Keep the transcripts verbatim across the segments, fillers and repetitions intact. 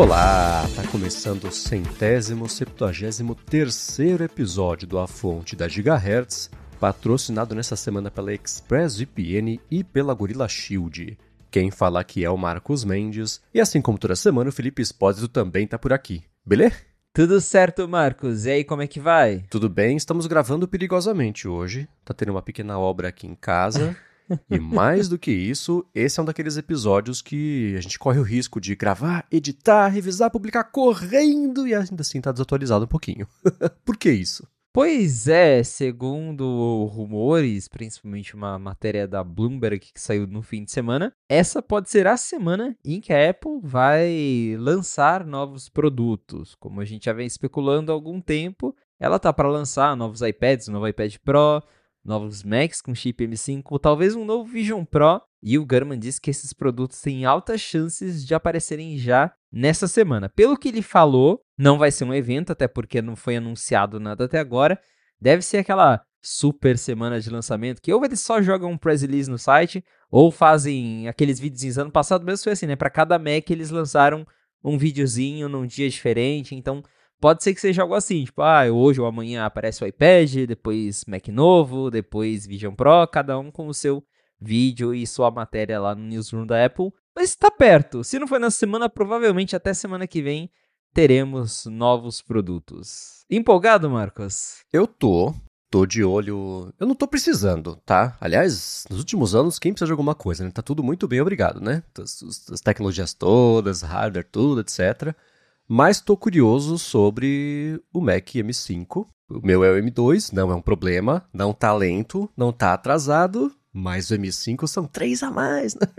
Olá, tá começando o centésimo, septuagésimo terceiro episódio do A Fonte da Gigahertz, patrocinado nessa semana pela ExpressVPN e pela Gorilla Shield. Quem fala aqui é o Marcos Mendes, e assim como toda semana o Felipe Espósito também tá por aqui, beleza? Tudo certo, Marcos. E aí, como é que vai? Tudo bem, estamos gravando perigosamente hoje, tá tendo uma pequena obra aqui em casa, e mais do que isso, esse é um daqueles episódios que a gente corre o risco de gravar, editar, revisar, publicar correndo e ainda assim tá desatualizado um pouquinho. Por que isso? Pois é, segundo rumores, principalmente uma matéria da Bloomberg que saiu no fim de semana, essa pode ser a semana em que a Apple vai lançar novos produtos. Como a gente já vem especulando há algum tempo, ela tá para lançar novos iPads, um novo iPad Pro, novos Macs com chip M cinco, talvez um novo Vision Pro, e o Gurman disse que esses produtos têm altas chances de aparecerem já nessa semana. Pelo que ele falou, não vai ser um evento, até porque não foi anunciado nada até agora. Deve ser aquela super semana de lançamento, que ou eles só jogam um press release no site, ou fazem aqueles videozinhos. Ano passado mesmo foi assim, né? Para cada Mac eles lançaram um videozinho num dia diferente, então pode ser que seja algo assim, tipo, ah, hoje ou amanhã aparece o iPad, depois Mac novo, depois Vision Pro, cada um com o seu vídeo e sua matéria lá no newsroom da Apple. Mas está perto. Se não for nessa semana, provavelmente até semana que vem teremos novos produtos. Empolgado, Marcos? Eu tô, tô de olho... Eu não tô precisando, tá? Aliás, nos últimos anos, quem precisa de alguma coisa, né? Tá tudo muito bem, obrigado, né? As, as tecnologias todas, hardware, tudo, etcétera. Mas tô curioso sobre o Mac M cinco. O meu é o M dois, não é um problema, não tá lento, não tá atrasado, mas o M cinco são três a mais, né?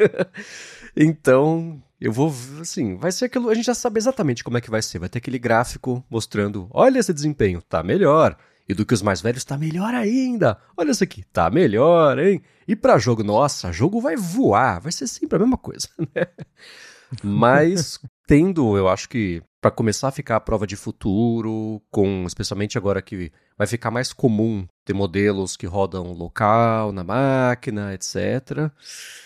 Então, eu vou, assim, vai ser aquilo, a gente já sabe exatamente como é que vai ser. Vai ter aquele gráfico mostrando, olha esse desempenho, tá melhor. E do que os mais velhos, tá melhor ainda. Olha isso aqui, tá melhor, hein? E pra jogo, nossa, jogo vai voar, vai ser sempre a mesma coisa, né? Mas, tendo, eu acho que, para começar a ficar a prova de futuro, com especialmente agora que vai ficar mais comum ter modelos que rodam local, na máquina, etcétera.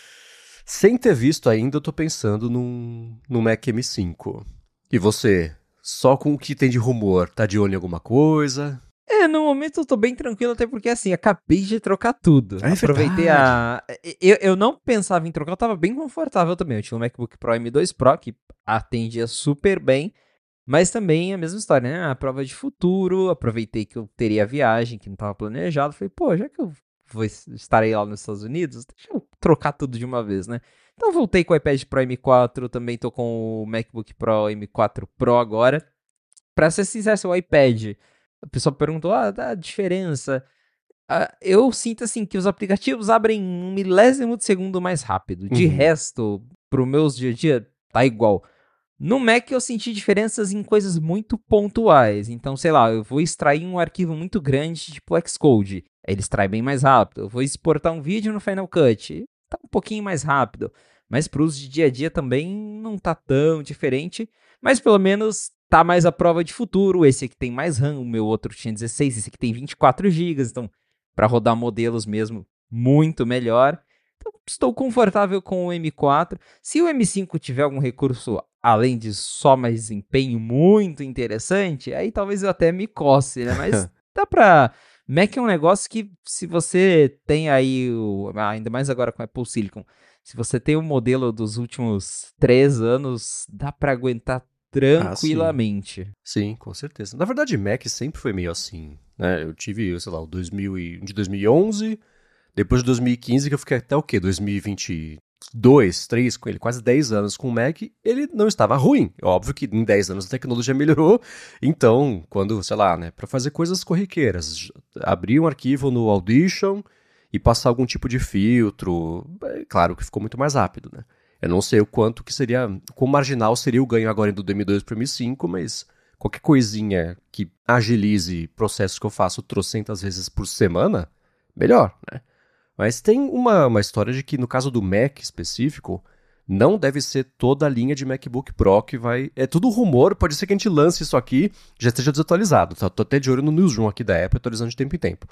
Sem ter visto ainda, eu tô pensando num, num Mac M cinco. E você, só com o que tem de rumor, tá de olho em alguma coisa? É, no momento eu tô bem tranquilo, até porque assim, acabei de trocar tudo. É Aproveitei verdade. a... Eu, eu não pensava em trocar, eu tava bem confortável também. Eu tinha um MacBook Pro M dois Pro, que atendia super bem, mas também a mesma história, né? A prova de futuro, aproveitei que eu teria viagem, que não tava planejado. Falei, pô, já que eu vou estarei lá nos Estados Unidos, deixa eu trocar tudo de uma vez, né? Então voltei com o iPad Pro M quatro, também tô com o MacBook Pro M quatro Pro agora. Pra ser sincero, o iPad, a pessoa perguntou, ah, dá diferença. Ah, eu sinto assim que os aplicativos abrem um milésimo de segundo mais rápido. De Uhum. resto, pro meus dia a dia, tá igual. No Mac eu senti diferenças em coisas muito pontuais. Então, sei lá, eu vou extrair um arquivo muito grande, tipo Xcode. Ele extrai bem mais rápido. Eu vou exportar um vídeo no Final Cut. Tá um pouquinho mais rápido. Mas pro uso de dia a dia também não tá tão diferente. Mas pelo menos tá mais à prova de futuro. Esse aqui tem mais RAM, o meu outro tinha dezesseis, esse aqui tem vinte e quatro gigas. Então, para rodar modelos mesmo, muito melhor. Então, estou confortável com o M quatro. Se o M cinco tiver algum recurso além de só mais desempenho muito interessante, aí talvez eu até me coce, né? Mas dá pra... Mac é um negócio que, se você tem aí, o... ainda mais agora com Apple Silicon, se você tem o modelo dos últimos três anos, dá pra aguentar tranquilamente. Ah, sim. Sim, com certeza. Na verdade, Mac sempre foi meio assim, né? Eu tive, sei lá, o dois mil e... de dois mil e onze, depois de dois mil e quinze, que eu fiquei até o quê? dois mil e vinte e dois, três com ele, quase dez anos com o Mac, ele não estava ruim. Óbvio que em dez anos a tecnologia melhorou, então, quando, sei lá, né, para fazer coisas corriqueiras, abrir um arquivo no Audition e passar algum tipo de filtro, é claro que ficou muito mais rápido, né? Eu não sei o quanto que seria, quão marginal seria o ganho agora do M dois para o M cinco, mas qualquer coisinha que agilize processos que eu faço trocentas vezes por semana, melhor, né? Mas tem uma, uma história de que, no caso do Mac específico, não deve ser toda a linha de MacBook Pro que vai... É tudo rumor, pode ser que a gente lance isso aqui já esteja desatualizado. Tá? Tô até de olho no newsroom aqui da Apple, atualizando de tempo em tempo.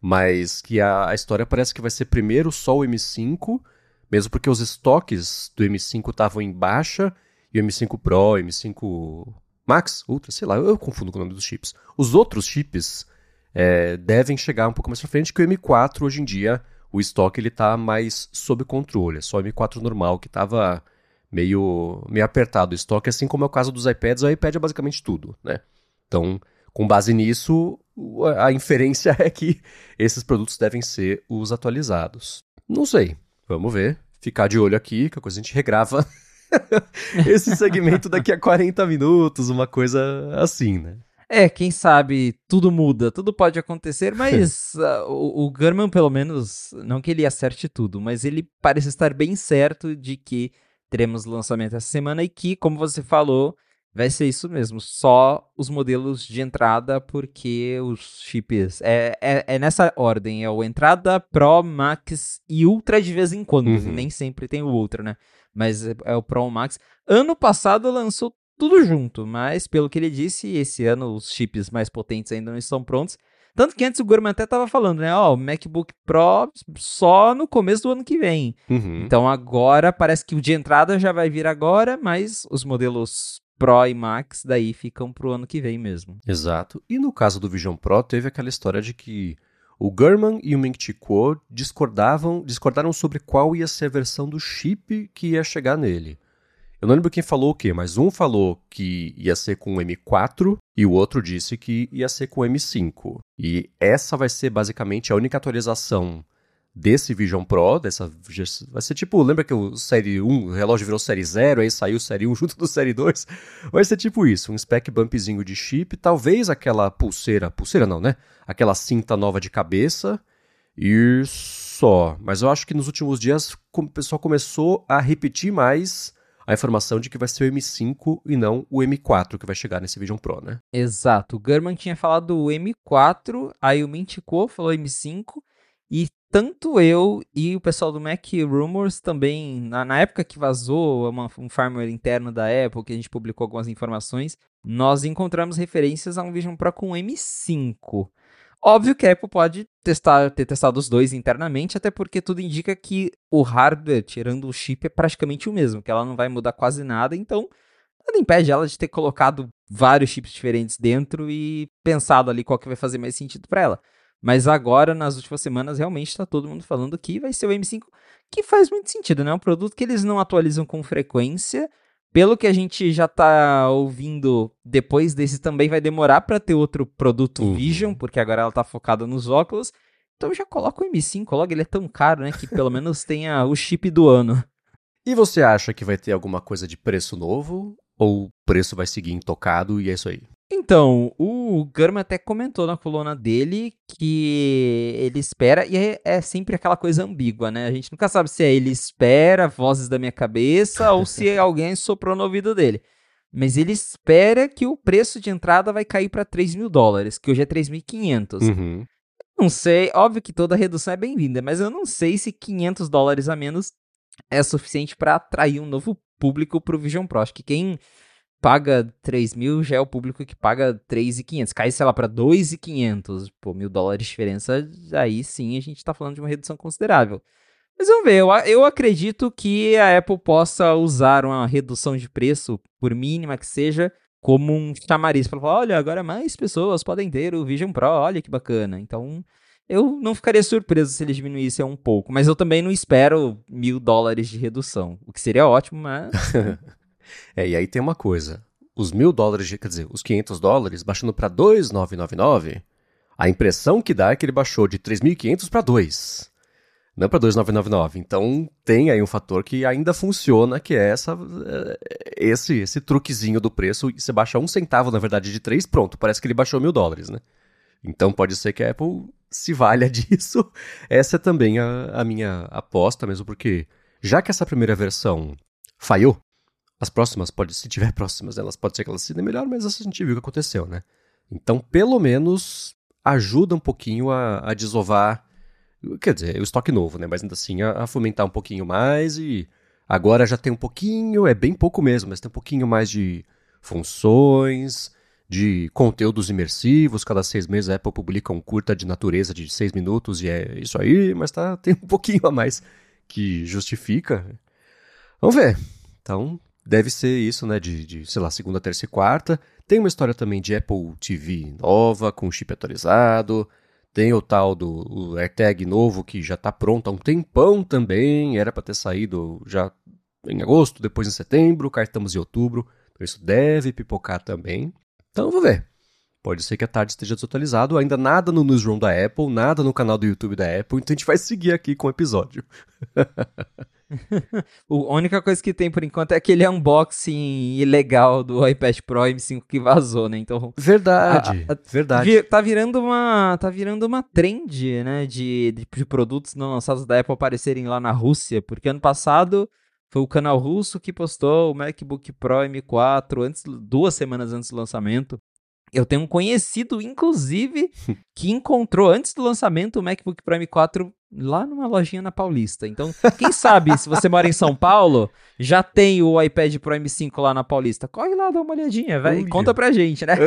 Mas que a, a história parece que vai ser primeiro só o M cinco, mesmo porque os estoques do M cinco estavam em baixa e o M cinco Pro, M cinco Max, Ultra, sei lá, eu, eu confundo com o nome dos chips. Os outros chips é, devem chegar um pouco mais pra frente, que o M quatro, hoje em dia, o estoque ele tá mais sob controle. É só o M quatro normal, que tava meio, meio apertado o estoque, assim como é o caso dos iPads. O iPad é basicamente tudo, né? Então, com base nisso, a inferência é que esses produtos devem ser os atualizados. Não sei, vamos ver. Ficar de olho aqui, que a coisa a gente regrava esse segmento daqui a quarenta minutos, uma coisa assim, né? É, quem sabe tudo muda, tudo pode acontecer, mas uh, o, o Gurman, pelo menos, não que ele acerte tudo, mas ele parece estar bem certo de que teremos lançamento essa semana e que, como você falou, vai ser isso mesmo, só os modelos de entrada, porque os chips, é, é, é nessa ordem, é o entrada, Pro, Max e Ultra de vez em quando, Uhum. nem sempre tem o Ultra, né? Mas é, é o Pro, o Max. Ano passado lançou tudo junto, mas pelo que ele disse, esse ano os chips mais potentes ainda não estão prontos. Tanto que antes o Gurman até estava falando, né? Ó, o MacBook Pro só no começo do ano que vem. Uhum. Então agora parece que o de entrada já vai vir agora, mas os modelos Pro e Max daí ficam pro ano que vem mesmo. Exato. E no caso do Vision Pro, teve aquela história de que o Gurman e o Ming-Chi Kuo discordavam, discordaram sobre qual ia ser a versão do chip que ia chegar nele. Eu não lembro quem falou o quê, mas um falou que ia ser com o M quatro e o outro disse que ia ser com o M cinco. E essa vai ser basicamente a única atualização desse Vision Pro, dessa, vai ser tipo, lembra que o Série um, o relógio virou Série zero, aí saiu o Série um junto do Série dois? Vai ser tipo isso, um spec bumpzinho de chip, talvez aquela pulseira, pulseira não, né? Aquela cinta nova de cabeça e só. Mas eu acho que nos últimos dias o pessoal começou a repetir mais a informação de que vai ser o M cinco e não o M quatro que vai chegar nesse Vision Pro, né? Exato. O Gurman tinha falado o M quatro, aí o Ming-Chi Kuo falou M cinco, e tanto eu e o pessoal do Mac Rumors também, na, na época que vazou uma, um firmware interno da Apple, que a gente publicou algumas informações, nós encontramos referências a um Vision Pro com M cinco. Óbvio que a Apple pode testar, ter testado os dois internamente, até porque tudo indica que o hardware, tirando o chip, é praticamente o mesmo, que ela não vai mudar quase nada, então nada impede ela de ter colocado vários chips diferentes dentro e pensado ali qual que vai fazer mais sentido para ela. Mas agora, nas últimas semanas, realmente está todo mundo falando que vai ser o M cinco, que faz muito sentido, né? É um produto que eles não atualizam com frequência. Pelo que a gente já tá ouvindo, depois desse também vai demorar para ter outro produto Uhum. Vision, porque agora ela tá focada nos óculos. Então já coloca o M cinco logo, ele é tão caro, né, que pelo menos tenha o chip do ano. E você acha que vai ter alguma coisa de preço novo? Ou o preço vai seguir intocado e é isso aí? Então, o Gurman até comentou na coluna dele que ele espera, e é, é sempre aquela coisa ambígua, né? A gente nunca sabe se é ele espera vozes da minha cabeça ou se alguém soprou no ouvido dele. Mas ele espera que o preço de entrada vai cair para três mil dólares, que hoje é três mil e quinhentos. Uhum. Não sei, óbvio que toda redução é bem-vinda, mas eu não sei se quinhentos dólares a menos é suficiente para atrair um novo público para o Vision Pro. Acho que quem paga três mil já é o público que paga três mil e quinhentos. Cai, sei lá, para dois mil e quinhentos, pô, mil dólares de diferença, aí sim a gente tá falando de uma redução considerável. Mas vamos ver, eu, eu acredito que a Apple possa usar uma redução de preço, por mínima que seja, como um chamariz para falar, olha, agora mais pessoas podem ter o Vision Pro, olha que bacana. Então, eu não ficaria surpreso se eles diminuíssem um pouco, mas eu também não espero mil dólares de redução, o que seria ótimo, mas... É, e aí tem uma coisa. Os mil dólares, de- quer dizer, os quinhentos dólares, baixando para dois mil novecentos e noventa e nove, a impressão que dá é que ele baixou de três mil e quinhentos para dois. Não para dois mil novecentos e noventa e nove. Então tem aí um fator que ainda funciona, que é essa, é, esse, esse truquezinho do preço. E você baixa um centavo, na verdade, de três, pronto, parece que ele baixou mil dólares, né? Então pode ser que a Apple se valha disso. Essa é também a, a minha aposta mesmo, porque já que essa primeira versão falhou, as próximas, pode, se tiver próximas, elas pode ser que elas se dêem melhor, mas essa a gente viu o que aconteceu, né? Então, pelo menos, ajuda um pouquinho a, a desovar, quer dizer, o estoque novo, né? Mas ainda assim, a, a fomentar um pouquinho mais e agora já tem um pouquinho, é bem pouco mesmo, mas tem um pouquinho mais de funções, de conteúdos imersivos. Cada seis meses a Apple publica um curta de natureza de seis minutos e é isso aí, mas tá, tem um pouquinho a mais que justifica. Vamos ver. Então, deve ser isso, né, de, de, sei lá, segunda, terça e quarta. Tem uma história também de Apple T V nova, com chip atualizado. Tem o tal do o AirTag novo, que já tá pronto há um tempão também. Era para ter saído já em agosto, depois em setembro, cá estamos em outubro. Então isso deve pipocar também. Então, vou ver. Pode ser que a tarde esteja desatualizado, ainda nada no newsroom da Apple, nada no canal do YouTube da Apple, então a gente vai seguir aqui com o episódio. A única coisa que tem por enquanto é aquele unboxing ilegal do iPad Pro M cinco que vazou, né? Então, verdade, a, a, verdade. Vi, tá virando uma, tá virando uma trend, né, de, de, de produtos não lançados da Apple aparecerem lá na Rússia, porque ano passado foi o canal russo que postou o MacBook Pro M quatro antes, duas semanas antes do lançamento. Eu tenho um conhecido, inclusive, que encontrou antes do lançamento o MacBook Pro M quatro lá numa lojinha na Paulista. Então, quem sabe, se você mora em São Paulo, já tem o iPad Pro M cinco lá na Paulista. Corre lá, dá uma olhadinha, vai, conta pra gente, né?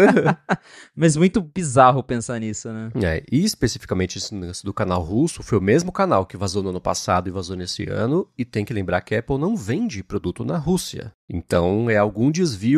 Mas muito bizarro pensar nisso, né? É, e especificamente esse do canal russo, foi o mesmo canal que vazou no ano passado e vazou nesse ano, e tem que lembrar que a Apple não vende produto na Rússia. Então, é algum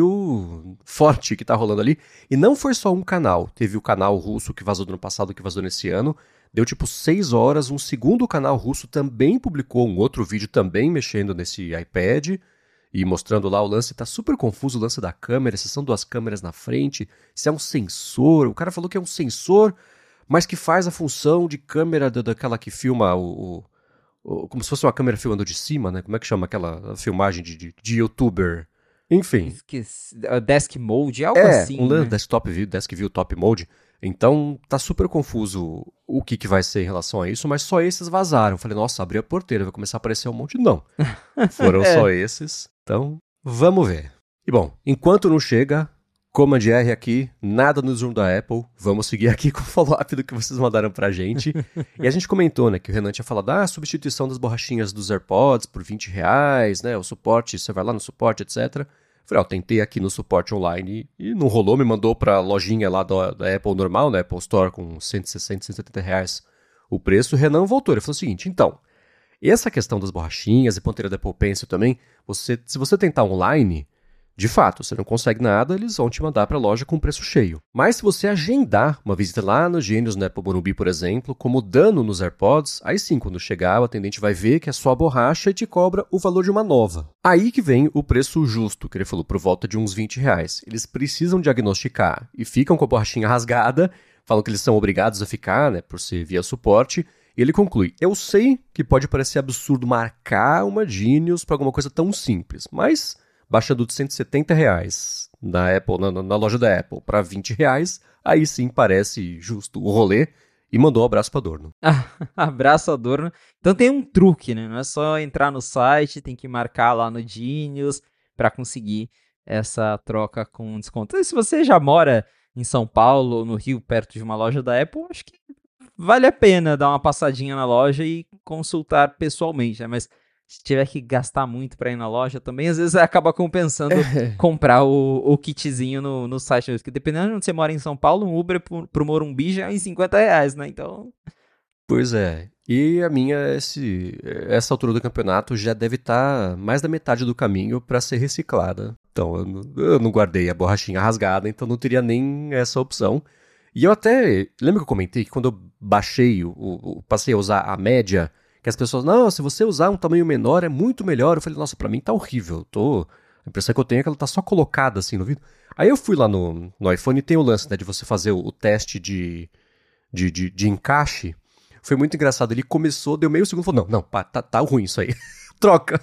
desvio forte que tá rolando ali. E não foi só um canal. Teve o canal russo que vazou no ano passado, que vazou nesse ano. Deu tipo seis horas, um segundo canal russo também publicou um outro vídeo também mexendo nesse iPad e mostrando lá o lance. Tá super confuso o lance da câmera, se são duas câmeras na frente, se é um sensor. O cara falou que é um sensor, mas que faz a função de câmera da, daquela que filma o, o, como se fosse uma câmera filmando de cima, né? Como é que chama aquela filmagem de, de, de youtuber? Enfim. Esqueci, Desk Mode, algo é, assim, um né? desktop view, desk view top mode. Então, tá super confuso o que, que vai ser em relação a isso, mas só esses vazaram. Falei, nossa, abri a porteira, vai começar a aparecer um monte. Não, foram é. só esses. Então, vamos ver. E bom, enquanto não chega, Command R aqui, nada no Zoom da Apple. Vamos seguir aqui com o follow-up do que vocês mandaram pra gente. E a gente comentou, né, que o Renan tinha falado, ah, substituição das borrachinhas dos AirPods por vinte reais, né, o suporte, você vai lá no suporte, etcétera. Falei, ó, tentei aqui no suporte online e não rolou, me mandou pra lojinha lá da, da Apple normal, né, Apple Store, com cento e sessenta, cento e setenta reais o preço. O Renan voltou, ele falou o seguinte, então, essa questão das borrachinhas e ponteira da Apple Pencil também, você, se você tentar online, de fato, você não consegue nada, eles vão te mandar para a loja com preço cheio. Mas se você agendar uma visita lá no Gênios, no Apple Morumbi, por exemplo, como dano nos AirPods, aí sim, quando chegar, o atendente vai ver que é só a borracha e te cobra o valor de uma nova. Aí que vem o preço justo, que ele falou, por volta de uns vinte reais. Eles precisam diagnosticar e ficam com a borrachinha rasgada, falam que eles são obrigados a ficar, né, por ser via suporte, e ele conclui, eu sei que pode parecer absurdo marcar uma Genius para alguma coisa tão simples, mas baixando de cento e setenta reais na, Apple, na, na loja da Apple para vinte reais, aí sim parece justo o rolê, e mandou um abraço para Adorno. Abraço Adorno. Então tem um truque, né? Não é só entrar no site, tem que marcar lá no Genius para conseguir essa troca com desconto. E se você já mora em São Paulo ou no Rio, perto de uma loja da Apple, acho que vale a pena dar uma passadinha na loja e consultar pessoalmente, né? Mas se tiver que gastar muito para ir na loja também, às vezes acaba compensando é. comprar o, o kitzinho no, no site. Porque dependendo de onde você mora em São Paulo, um Uber pro, pro Morumbi já é em cinquenta reais, né? Então... Pois é. E a minha, esse, essa altura do campeonato já deve estar tá mais da metade do caminho para ser reciclada. Então, eu não, eu não guardei a borrachinha rasgada, então não teria nem essa opção. E eu até... Lembra que eu comentei que quando eu baixei, o, o, passei a usar a média... Que as pessoas, não, se você usar um tamanho menor é muito melhor. Eu falei, nossa, pra mim tá horrível. Tô... A impressão que eu tenho é que ela tá só colocada assim no vídeo. Aí eu fui lá no, no iPhone e tem o lance, né, de você fazer o, o teste de, de, de, de encaixe. Foi muito engraçado. Ele começou, deu meio segundo e falou, não, não, pá, tá, tá ruim isso aí. Troca.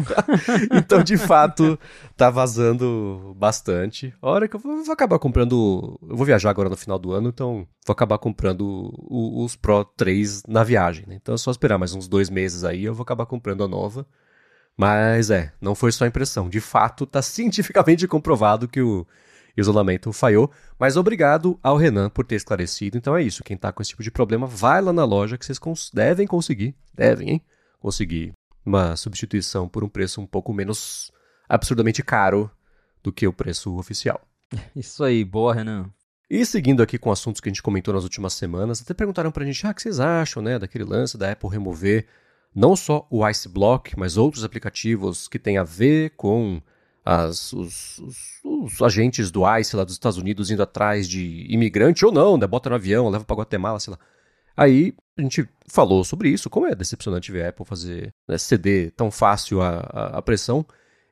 Então, de fato, tá vazando bastante. A hora que eu vou, vou acabar comprando... Eu vou viajar agora no final do ano, então vou acabar comprando o, os Pro três na viagem, né? Então é só esperar mais uns dois meses aí, eu vou acabar comprando a nova. Mas é, não foi só impressão. De fato, tá cientificamente comprovado que o isolamento falhou. Mas obrigado ao Renan por ter esclarecido. Então é isso, quem tá com esse tipo de problema, vai lá na loja que vocês cons- devem conseguir, devem, hein? Conseguir uma substituição por um preço um pouco menos absurdamente caro do que o preço oficial. Isso aí, boa, Renan. E seguindo aqui com assuntos que a gente comentou nas últimas semanas, até perguntaram pra gente, ah, o que vocês acham, né, daquele lance da Apple remover não só o Ice Block, mas outros aplicativos que têm a ver com as, os, os, os agentes do ICE lá dos Estados Unidos indo atrás de imigrante ou não, né? Bota no avião, leva pra Guatemala, sei lá. Aí a gente falou sobre isso, como é decepcionante ver a Apple fazer, né, ceder tão fácil a, a, a pressão.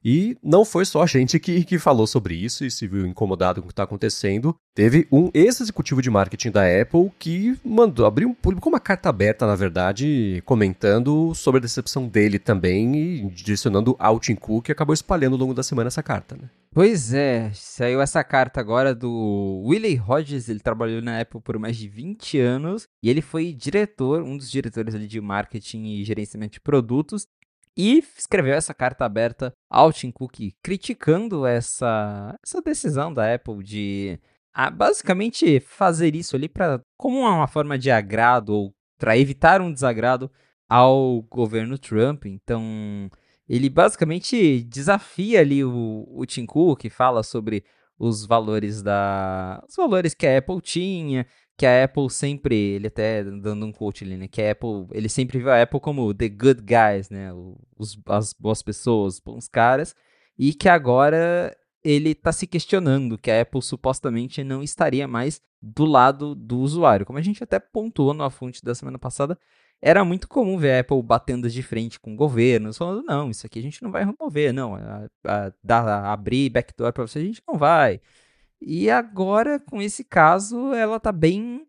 E não foi só a gente que, que falou sobre isso e se viu incomodado com o que está acontecendo. Teve um ex-executivo de marketing da Apple que mandou, abriu, publicou uma carta aberta, na verdade, comentando sobre a decepção dele também e direcionando ao Tim Cook, que acabou espalhando ao longo da semana essa carta, né? Pois é, saiu essa carta agora do Willie Hodges, ele trabalhou na Apple por mais de vinte anos e ele foi diretor, um dos diretores ali de marketing e gerenciamento de produtos. E escreveu essa carta aberta ao Tim Cook, criticando essa, essa decisão da Apple de ah, basicamente fazer isso ali pra, como uma forma de agrado ou para evitar um desagrado ao governo Trump. Então, ele basicamente desafia ali o, o Tim Cook, fala sobre os valores da, os valores que a Apple tinha, que a Apple sempre, ele até dando um quote ali, né, que a Apple, ele sempre viu a Apple como the good guys, né, os, as boas pessoas, os bons caras, e que agora ele tá se questionando que a Apple supostamente não estaria mais do lado do usuário. Como a gente até pontuou na fonte da semana passada, era muito comum ver a Apple batendo de frente com governos, falando, não, isso aqui a gente não vai remover, não, a, a, a, abrir backdoor para você a gente não vai. E agora, com esse caso, ela tá bem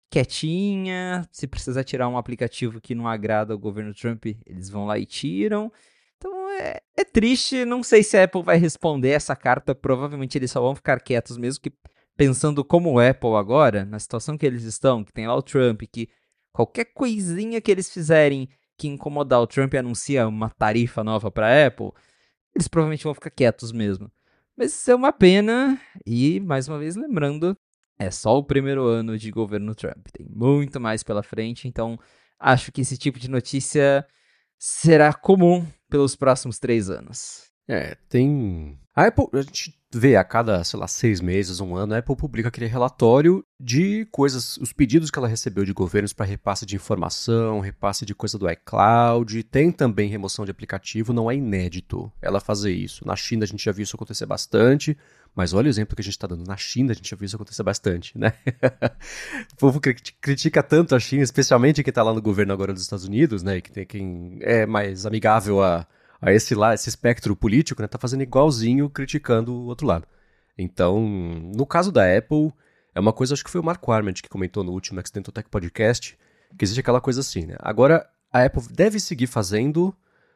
quietinha. Se precisar tirar um aplicativo que não agrada ao governo Trump, eles vão lá e tiram. Então é, é triste, não sei se a Apple vai responder essa carta. Provavelmente eles só vão ficar quietos mesmo, que pensando como Apple agora, na situação que eles estão, que tem lá o Trump, que qualquer coisinha que eles fizerem que incomodar o Trump e anuncia uma tarifa nova para a Apple, eles provavelmente vão ficar quietos mesmo. Mas isso é uma pena, e mais uma vez lembrando, é só o primeiro ano de governo Trump. Tem muito mais pela frente, então acho que esse tipo de notícia será comum pelos próximos três anos. É, tem... A Apple, a gente vê a cada, sei lá, seis meses, um ano, a Apple publica aquele relatório de coisas, os pedidos que ela recebeu de governos para repasse de informação, repasse de coisa do iCloud, tem também remoção de aplicativo, não é inédito ela fazer isso. Na China a gente já viu isso acontecer bastante, mas olha o exemplo que a gente está dando. Na China a gente já viu isso acontecer bastante, né? O povo critica tanto a China, especialmente quem está lá no governo agora dos Estados Unidos, né? E que tem quem é mais amigável a a esse, lá, esse espectro político, né, tá fazendo igualzinho criticando o outro lado. Então, no caso da Apple, é uma coisa, acho que foi o Mark Arment que comentou no último Accidental Tech Podcast, que existe aquela coisa assim, né? Agora, a Apple deve seguir fazendo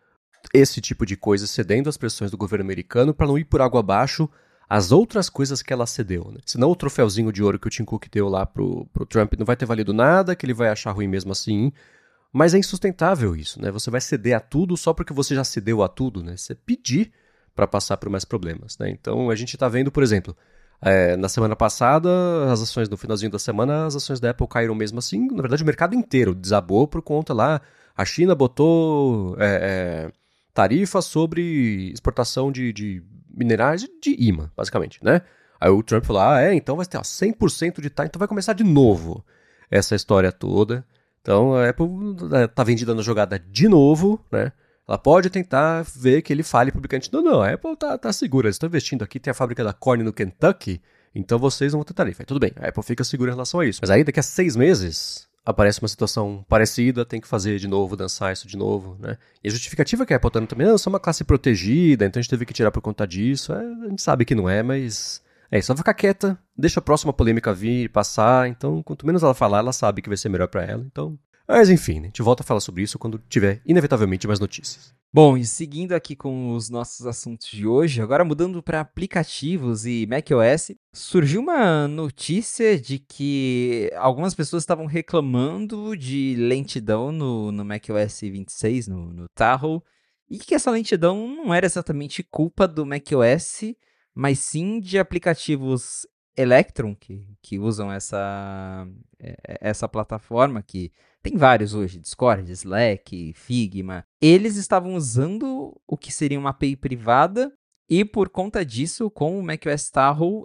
esse tipo de coisa, cedendo às pressões do governo americano para não ir por água abaixo as outras coisas que ela cedeu, né? Senão o troféuzinho de ouro que o Tim Cook deu lá pro, pro Trump não vai ter valido nada, que ele vai achar ruim mesmo assim. Mas é insustentável isso, né? Você vai ceder a tudo só porque você já cedeu a tudo, né? Você pedir para passar por mais problemas, né? Então a gente está vendo, por exemplo, é, na semana passada, as ações no finalzinho da semana, as ações da Apple caíram mesmo assim. Na verdade, o mercado inteiro desabou por conta lá. A China botou é, é, tarifa sobre exportação de, de minerais de imã, basicamente, né? Aí o Trump falou, ah, é, então vai ter ó, cem por cento de taxa, então vai começar de novo essa história toda. Então a Apple está vendida na jogada de novo, né? Ela pode tentar ver que ele fale publicamente. Não, não, a Apple está tá segura, eles estão investindo aqui, tem a fábrica da Corning no Kentucky, então vocês não vão ter tarifa. Aí, tudo bem, a Apple fica segura em relação a isso. Mas aí daqui a seis meses aparece uma situação parecida, tem que fazer de novo, dançar isso de novo, né? E a justificativa que a Apple está dando também, não, só uma classe protegida, então a gente teve que tirar por conta disso. É, a gente sabe que não é, mas é só ficar quieta, deixa a próxima polêmica vir, passar, então quanto menos ela falar, ela sabe que vai ser melhor para ela, então... Mas enfim, a gente volta a falar sobre isso quando tiver, inevitavelmente, mais notícias. Bom, e seguindo aqui com os nossos assuntos de hoje, agora mudando para aplicativos e macOS, surgiu uma notícia de que algumas pessoas estavam reclamando de lentidão no, no macOS vinte e seis, no, no Tahoe, e que essa lentidão não era exatamente culpa do macOS, mas sim de aplicativos Electron, que, que usam essa, essa plataforma, que tem vários hoje, Discord, Slack, Figma. Eles estavam usando o que seria uma A P I privada e por conta disso, com o macOS Tahoe,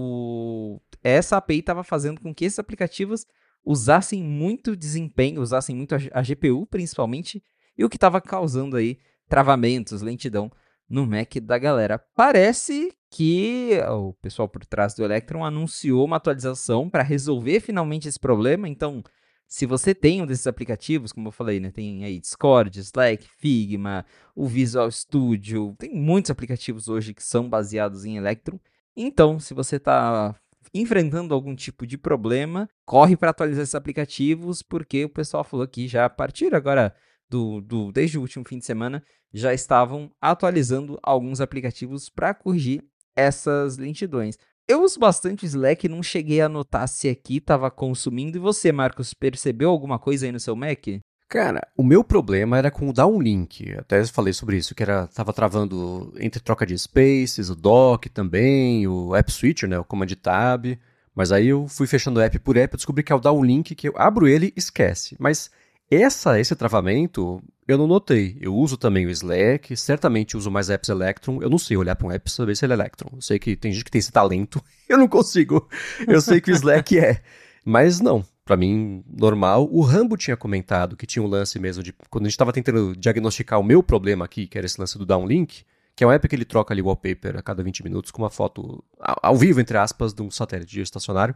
o... essa A P I estava fazendo com que esses aplicativos usassem muito desempenho, usassem muito a G P U principalmente, e o que estava causando aí travamentos, lentidão no Mac da galera. Parece que o pessoal por trás do Electron anunciou uma atualização para resolver finalmente esse problema. Então, se você tem um desses aplicativos, como eu falei, né, tem aí Discord, Slack, Figma, o Visual Studio, tem muitos aplicativos hoje que são baseados em Electron. Então, se você está enfrentando algum tipo de problema, corre para atualizar esses aplicativos, porque o pessoal falou que já a partir agora, do, do, desde o último fim de semana, já estavam atualizando alguns aplicativos para corrigir essas lentidões. Eu uso bastante o Slack, não cheguei a notar se aqui estava consumindo. E você, Marcos, percebeu alguma coisa aí no seu Mac? Cara, o meu problema era com o downlink. Até falei sobre isso, que era tava travando entre troca de spaces, o dock também, o app switcher, né, o command tab. Mas aí eu fui fechando app por app, eu descobri que é o downlink, que eu abro ele e esquece. Mas essa, esse travamento eu não notei. Eu uso também o Slack, certamente uso mais apps Electron. Eu não sei olhar para um app e saber se ele é Electron. Eu sei que tem gente que tem esse talento, eu não consigo. Eu sei que o Slack é, mas não. Pra mim, normal. O Rambo tinha comentado que tinha um lance mesmo de... Quando a gente estava tentando diagnosticar o meu problema aqui, que era esse lance do downlink, que é um app que ele troca ali o wallpaper a cada vinte minutos com uma foto ao vivo, entre aspas, de um satélite geoestacionário.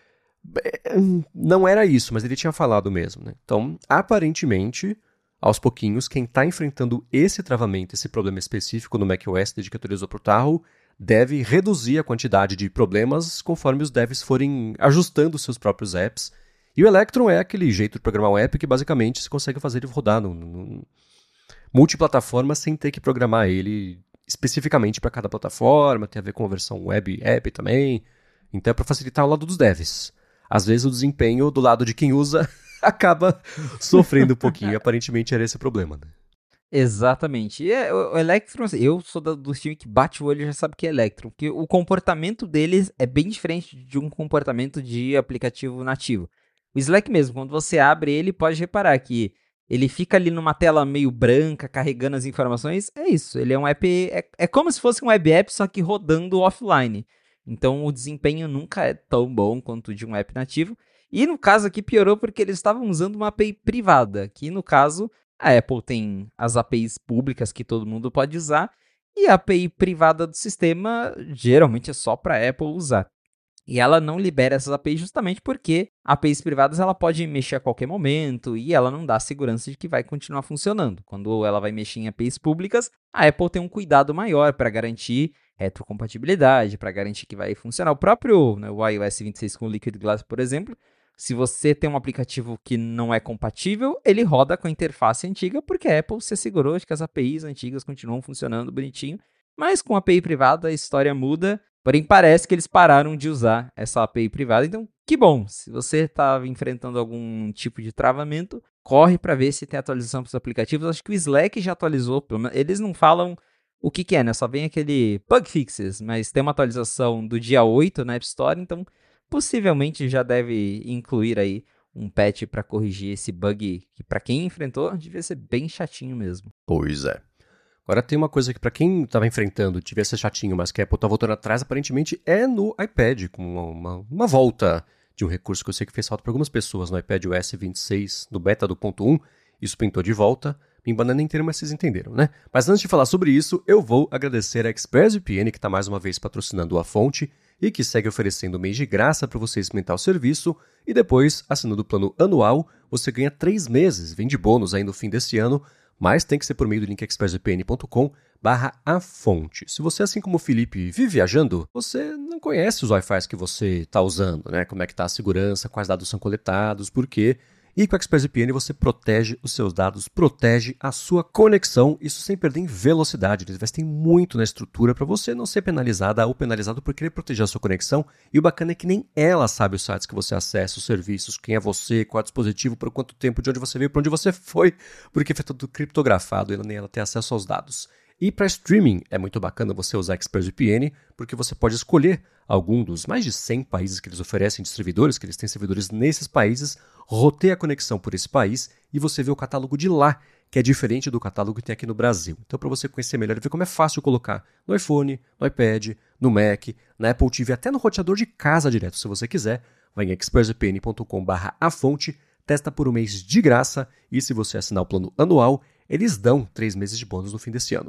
Não era isso, mas ele tinha falado mesmo, né? Então, aparentemente, aos pouquinhos, quem está enfrentando esse travamento, esse problema específico no macOS, desde que atualizou para o Tahoe, deve reduzir a quantidade de problemas conforme os devs forem ajustando seus próprios apps. E o Electron é aquele jeito de programar um app que basicamente você consegue fazer ele rodar no, no multiplataforma sem ter que programar ele especificamente para cada plataforma, tem a ver com a versão web app também. Então é para facilitar o lado dos devs. Às vezes o desempenho do lado de quem usa acaba sofrendo um pouquinho. Aparentemente era esse o problema, né? Exatamente. E é, o Electron, eu sou da, do time que bate o olho e já sabe que é Electron, porque o comportamento deles é bem diferente de um comportamento de aplicativo nativo. O Slack mesmo, quando você abre ele, pode reparar que ele fica ali numa tela meio branca, carregando as informações. É isso, ele é um app, é, é como se fosse um web app, só que rodando offline. Então o desempenho nunca é tão bom quanto o de um app nativo. E no caso aqui piorou porque eles estavam usando uma A P I privada, que no caso a Apple tem as A P Is públicas que todo mundo pode usar, e a A P I privada do sistema geralmente é só para a Apple usar. E ela não libera essas A P Is justamente porque A P Is privadas ela pode mexer a qualquer momento e ela não dá segurança de que vai continuar funcionando. Quando ela vai mexer em A P Is públicas, a Apple tem um cuidado maior para garantir retrocompatibilidade, para garantir que vai funcionar. O próprio, né, o iOS vinte e seis com o Liquid Glass, por exemplo, se você tem um aplicativo que não é compatível, ele roda com a interface antiga, porque a Apple se assegurou de que as A P Is antigas continuam funcionando bonitinho. Mas com a A P I privada a história muda, porém parece que eles pararam de usar essa A P I privada. Então, que bom, se você está enfrentando algum tipo de travamento, corre para ver se tem atualização para os aplicativos. Acho que o Slack já atualizou, eles não falam o que, que é, né? Só vem aquele bug fixes, mas tem uma atualização do dia oito na App Store, então possivelmente já deve incluir aí um patch para corrigir esse bug que, para quem enfrentou, devia ser bem chatinho mesmo. Pois é. Agora tem uma coisa que para quem estava enfrentando devia ser chatinho, mas que a Apple está voltando atrás, aparentemente é no iPad, com uma, uma, uma volta de um recurso que eu sei que fez falta para algumas pessoas no iPadOS vinte e seis, no beta do ponto um, isso pintou de volta. Me banana inteira, mas vocês entenderam, né? Mas antes de falar sobre isso, eu vou agradecer a ExpressVPN, que está mais uma vez patrocinando a fonte e que segue oferecendo um mês de graça para você experimentar o serviço. E depois, assinando o plano anual, você ganha três meses, vem de bônus aí no fim desse ano, mas tem que ser por meio do link expressvpn ponto com barra a fonte. Se você, assim como o Felipe, vive viajando, você não conhece os Wi-Fi que você está usando, né? Como é que está a segurança, quais dados são coletados, por quê? E com a ExpressVPN você protege os seus dados, protege a sua conexão, isso sem perder em velocidade. Eles investem muito na estrutura para você não ser penalizada ou penalizado por querer proteger a sua conexão. E o bacana é que nem ela sabe os sites que você acessa, os serviços, quem é você, qual é o dispositivo, por quanto tempo, de onde você veio, para onde você foi, porque foi tudo criptografado e nem ela tem acesso aos dados. E para streaming é muito bacana você usar a ExpressVPN, porque você pode escolher algum dos mais de cem países que eles oferecem de servidores, que eles têm servidores nesses países, roteia a conexão por esse país e você vê o catálogo de lá, que é diferente do catálogo que tem aqui no Brasil. Então, para você conhecer melhor e ver como é fácil colocar no iPhone, no iPad, no Mac, na Apple T V, até no roteador de casa direto, se você quiser, vai em expressvpn ponto com barra a fonte, testa por um mês de graça e se você assinar o plano anual, eles dão três meses de bônus no fim desse ano.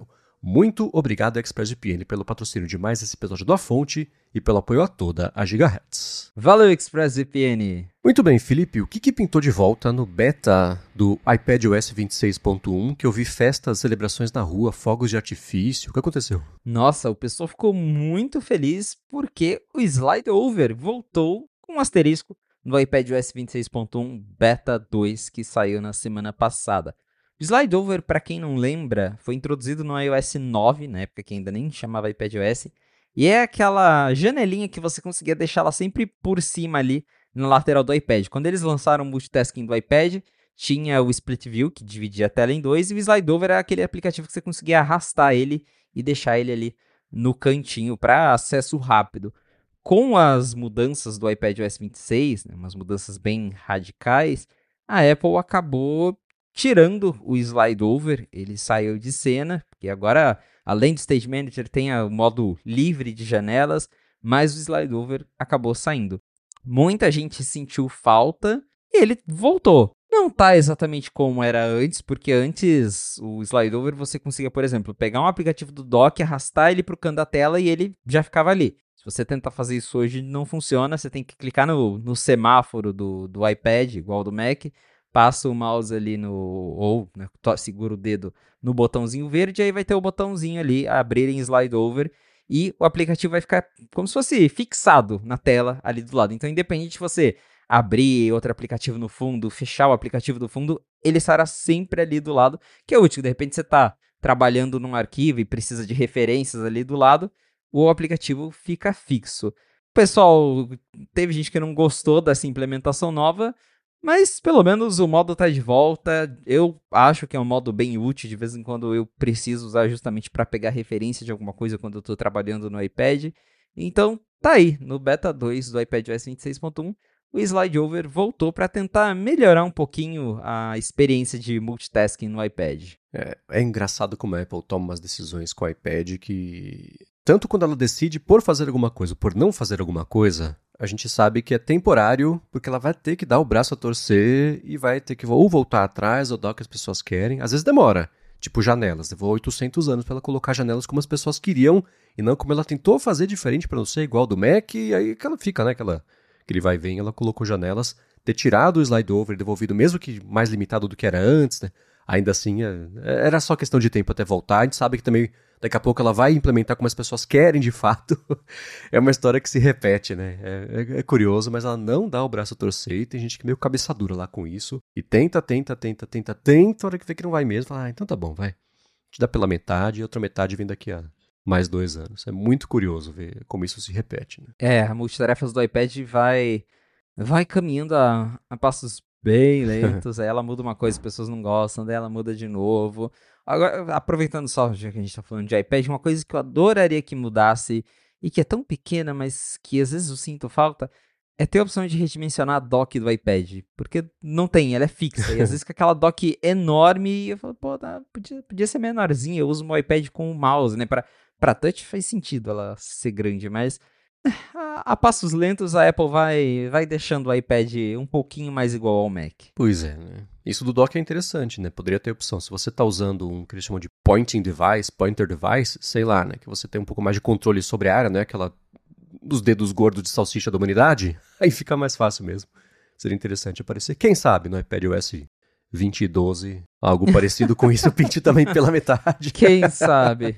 Muito obrigado, ExpressVPN, pelo patrocínio de mais esse episódio da Fonte e pelo apoio a toda a Gigahertz. Valeu, ExpressVPN! Muito bem, Felipe, o que, que pintou de volta no beta do iPadOS vinte e seis ponto um, que eu vi festas, celebrações na rua, fogos de artifício, o que aconteceu? Nossa, o pessoal ficou muito feliz porque o Slide Over voltou com um asterisco no iPadOS vinte e seis ponto um Beta dois que saiu na semana passada. O Slide Over, para quem não lembra, foi introduzido no iOS nove, na época que ainda nem chamava iPadOS, e é aquela janelinha que você conseguia deixar ela sempre por cima ali na lateral do iPad. Quando eles lançaram o multitasking do iPad, tinha o Split View, que dividia a tela em dois, e o Slide Over era aquele aplicativo que você conseguia arrastar ele e deixar ele ali no cantinho para acesso rápido. Com as mudanças do iPadOS vinte e seis, né, umas mudanças bem radicais, a Apple acabou tirando o Slide Over, ele saiu de cena, porque agora, além do Stage Manager, tem o modo livre de janelas, mas o Slide Over acabou saindo. Muita gente sentiu falta e ele voltou. Não tá exatamente como era antes, porque antes o Slide Over você conseguia, por exemplo, pegar um aplicativo do dock, arrastar ele para o canto da tela e ele já ficava ali. Se você tentar fazer isso hoje, não funciona, você tem que clicar no, no semáforo do, do iPad, igual do Mac, passa o mouse ali no, ou né, segura o dedo no botãozinho verde, aí vai ter o botãozinho ali, abrir em Slide Over, e o aplicativo vai ficar como se fosse fixado na tela ali do lado. Então, independente de você abrir outro aplicativo no fundo, fechar o aplicativo do fundo, ele estará sempre ali do lado, que é útil. De repente você está trabalhando num arquivo e precisa de referências ali do lado, o aplicativo fica fixo. O pessoal, teve gente que não gostou dessa implementação nova, mas pelo menos o modo está de volta. Eu acho que é um modo bem útil. De vez em quando eu preciso usar justamente para pegar referência de alguma coisa quando eu estou trabalhando no iPad. Então tá aí, no Beta dois do iPadOS vinte e seis ponto um, o Slide Over voltou para tentar melhorar um pouquinho a experiência de multitasking no iPad. É, é engraçado como a Apple toma umas decisões com o iPad que, tanto quando ela decide por fazer alguma coisa ou por não fazer alguma coisa, a gente sabe que é temporário, porque ela vai ter que dar o braço a torcer e vai ter que ou voltar atrás ou dar o que as pessoas querem. Às vezes demora, tipo janelas. Levou oitocentos anos para ela colocar janelas como as pessoas queriam e não como ela tentou fazer diferente para não ser igual do Mac. E aí que ela fica, né? Aquela, aquele vai e vem, ela colocou janelas, ter tirado o slide over e devolvido, mesmo que mais limitado do que era antes, né? Ainda assim, é, era só questão de tempo até voltar. A gente sabe que também daqui a pouco ela vai implementar como as pessoas querem de fato. É uma história que se repete, né? É, é, é curioso, mas ela não dá o braço a torcer e tem gente que é meio cabeça dura lá com isso. E tenta, tenta, tenta, tenta, tenta, a hora que vê que não vai mesmo, fala, ah, então tá bom, vai. Te dá pela metade e outra metade vem daqui a mais dois anos. É muito curioso ver como isso se repete, né? É, a multitarefas do iPad vai, vai caminhando a, a passos bem lentos, aí ela muda uma coisa, as pessoas não gostam, daí ela muda de novo. Agora, aproveitando só, já que a gente tá falando de iPad, uma coisa que eu adoraria que mudasse, e que é tão pequena, mas que às vezes eu sinto falta, é ter a opção de redimensionar a dock do iPad, porque não tem, ela é fixa, e às vezes com aquela dock enorme, eu falo, pô, tá, podia, podia ser menorzinha, eu uso o meu iPad com o mouse, né, pra, pra touch faz sentido ela ser grande, mas a, a passos lentos a Apple vai, vai deixando o iPad um pouquinho mais igual ao Mac. Pois é, né? Isso do dock é interessante, né? Poderia ter opção. Se você está usando um que eles chamam de pointing device, pointer device, sei lá, né? Que você tem um pouco mais de controle sobre a área, né? Aquela dos dedos gordos de salsicha da humanidade, aí fica mais fácil mesmo. Seria interessante aparecer. Quem sabe no iPadOS vinte e doze, algo parecido com isso, pinte também pela metade. Quem sabe?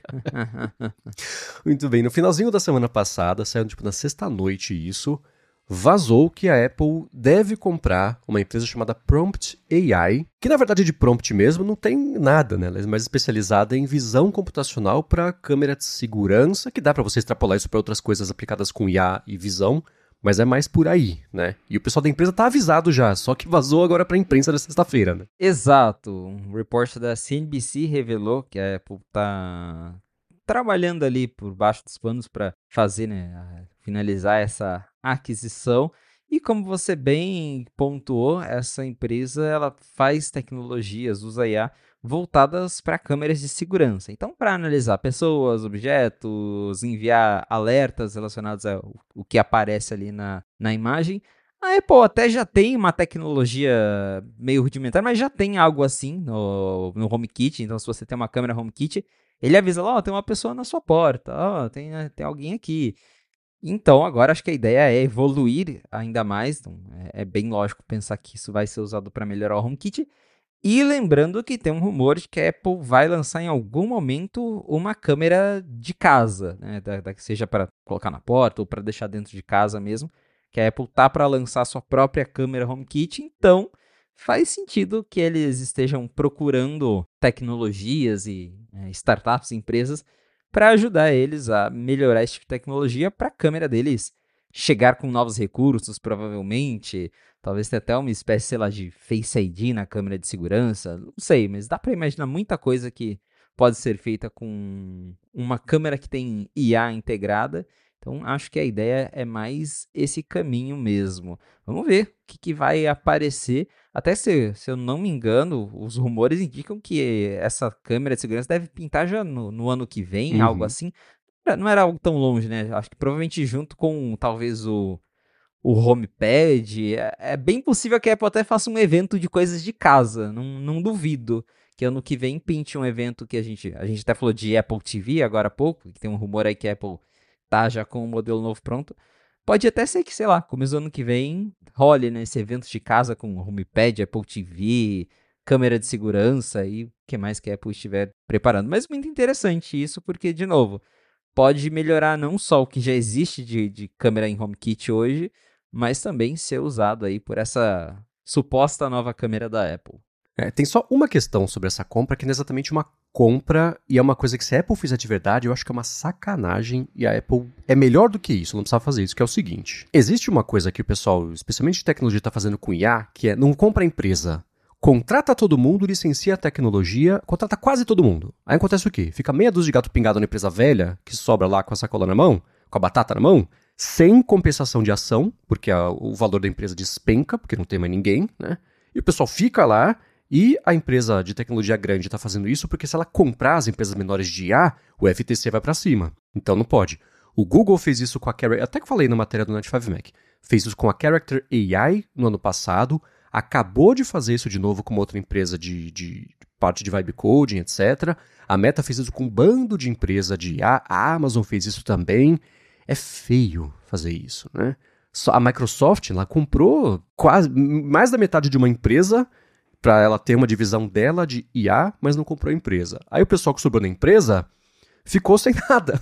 Muito bem, no finalzinho da semana passada, saiu tipo na sexta-noite isso, vazou que a Apple deve comprar uma empresa chamada Prompt A I, que na verdade de prompt mesmo não tem nada, né? Ela é mais especializada em visão computacional para câmera de segurança, que dá para você extrapolar isso para outras coisas aplicadas com I A e visão, mas é mais por aí, né? E o pessoal da empresa tá avisado já, só que vazou agora pra imprensa na sexta-feira, né? Exato. Um report da C N B C revelou que a Apple tá trabalhando ali por baixo dos panos para fazer, né, finalizar essa aquisição. E como você bem pontuou, essa empresa ela faz tecnologias, usa I A, voltadas para câmeras de segurança. Então, para analisar pessoas, objetos, enviar alertas relacionados ao o que aparece ali na, na imagem, a Apple até já tem uma tecnologia meio rudimentar, mas já tem algo assim no, no HomeKit. Então, se você tem uma câmera HomeKit, ele avisa lá, ó, tem uma pessoa na sua porta, ó, tem, tem alguém aqui. Então, agora acho que a ideia é evoluir ainda mais. Então, é, é bem lógico pensar que isso vai ser usado para melhorar o HomeKit. E lembrando que tem um rumor de que a Apple vai lançar em algum momento uma câmera de casa, né? Da, da, seja para colocar na porta ou para deixar dentro de casa mesmo. Que a Apple tá para lançar sua própria câmera HomeKit, então faz sentido que eles estejam procurando tecnologias e é, startups, empresas, para ajudar eles a melhorar esse tipo de tecnologia para a câmera deles chegar com novos recursos, provavelmente. Talvez tenha até uma espécie, sei lá, de Face I D na câmera de segurança. Não sei, mas dá para imaginar muita coisa que pode ser feita com uma câmera que tem I A integrada. Então, acho que a ideia é mais esse caminho mesmo. Vamos ver o que, que vai aparecer. Até se, se eu não me engano, os rumores indicam que essa câmera de segurança deve pintar já no, no ano que vem, Uhum. algo assim. Não era algo tão longe, né? Acho que provavelmente junto com talvez o, o HomePad. É, é bem possível que a Apple até faça um evento de coisas de casa. Não, não duvido que ano que vem pinte um evento que a gente... A gente até falou de Apple T V agora há pouco, que tem um rumor aí que a Apple tá já com o modelo novo pronto. Pode até ser que, sei lá, começo do ano que vem, role nesse evento de casa com HomePad, Apple T V, câmera de segurança e o que mais que a Apple estiver preparando. Mas muito interessante isso, porque, de novo, pode melhorar não só o que já existe de, de câmera em HomeKit hoje, mas também ser usado aí por essa suposta nova câmera da Apple. É, tem só uma questão sobre essa compra, que não é exatamente uma compra, e é uma coisa que se a Apple fizer de verdade, eu acho que é uma sacanagem, e a Apple é melhor do que isso, não precisava fazer isso, que é o seguinte. Existe uma coisa que o pessoal, especialmente de tecnologia, está fazendo com I A, que é não compra a empresa, contrata todo mundo, licencia a tecnologia, contrata quase todo mundo. Aí acontece o quê? Fica meia dúzia de gato pingado na empresa velha, que sobra lá com a sacola na mão, com a batata na mão, sem compensação de ação, porque a, o valor da empresa despenca, porque não tem mais ninguém, né? E o pessoal fica lá. E a empresa de tecnologia grande está fazendo isso porque se ela comprar as empresas menores de I A, o F T C vai para cima. Então não pode. O Google fez isso com a Character... Até que falei na matéria do Night cinco Mac. Fez isso com a Character A I no ano passado. Acabou de fazer isso de novo com uma outra empresa de, de parte de vibe coding, etcétera. A Meta fez isso com um bando de empresa de I A. A Amazon fez isso também. É feio fazer isso, né? A Microsoft ela comprou quase mais da metade de uma empresa para ela ter uma divisão dela de I A, mas não comprou a empresa. Aí o pessoal que sobrou na empresa ficou sem nada.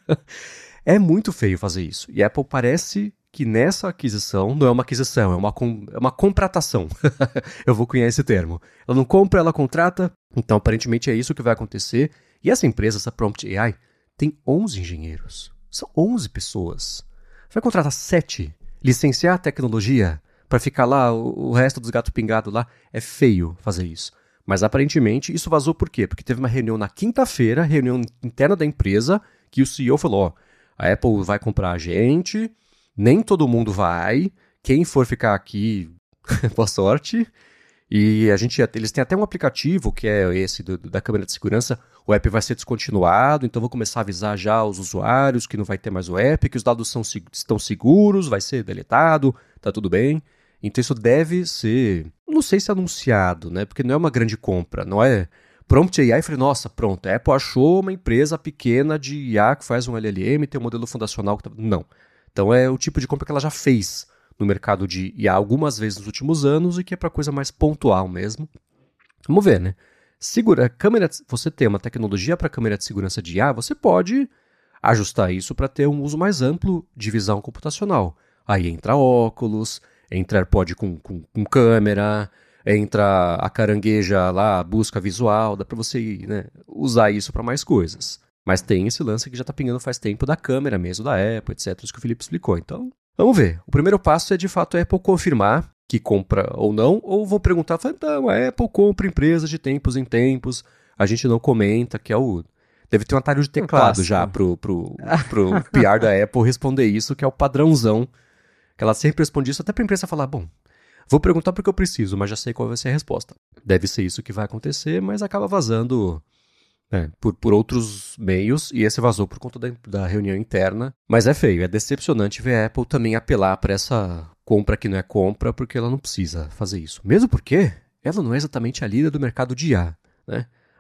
É muito feio fazer isso. E a Apple parece que nessa aquisição, não é uma aquisição, é uma, com, é uma contratação. Eu vou cunhar esse termo. Ela não compra, ela contrata. Então, aparentemente, é isso que vai acontecer. E essa empresa, essa Prompt A I, tem onze engenheiros. São onze pessoas. Vai contratar sete, licenciar a tecnologia para ficar lá, o, o resto dos gatos pingados lá, é feio fazer isso. Mas aparentemente isso vazou por quê? Porque teve uma reunião na quinta-feira, reunião interna da empresa, que o C E O falou, ó, a Apple vai comprar a gente, nem todo mundo vai, quem for ficar aqui, boa sorte. E a gente, eles têm até um aplicativo, que é esse do, da câmera de segurança, o app vai ser descontinuado, então vou começar a avisar já os usuários que não vai ter mais o app, que os dados são, estão seguros, vai ser deletado, tá tudo bem. Então isso deve ser, não sei se anunciado, né? Porque não é uma grande compra, não é Prompt A I. Falei, nossa, pronto, a Apple achou uma empresa pequena de I A que faz um L L M, tem um modelo fundacional. Que tá... Não. Então é o tipo de compra que ela já fez no mercado de I A algumas vezes nos últimos anos e que é para coisa mais pontual mesmo. Vamos ver, né? Segura, câmera, você tem uma tecnologia para câmera de segurança de I A, você pode ajustar isso para ter um uso mais amplo de visão computacional. Aí entra óculos, entra AirPod com, com, com câmera, entra a carangueja lá, a busca visual, dá para você, né, usar isso para mais coisas. Mas tem esse lance que já está pingando faz tempo da câmera mesmo, da Apple, etcétera, isso que o Felipe explicou. Então, vamos ver. O primeiro passo é, de fato, a Apple confirmar que compra ou não, ou vão perguntar, não, a Apple compra empresas de tempos em tempos, a gente não comenta, que é o... Deve ter um atalho de teclado um já pro, pro, pro P R da Apple responder isso, que é o padrãozão, que ela sempre responde isso, até pra imprensa falar, bom, vou perguntar porque eu preciso, mas já sei qual vai ser a resposta. Deve ser isso que vai acontecer, mas acaba vazando... É, por, por outros meios, e esse vazou por conta da, da reunião interna. Mas é feio, é decepcionante ver a Apple também apelar para essa compra que não é compra, porque ela não precisa fazer isso. Mesmo porque ela não é exatamente a líder do mercado de I A, né?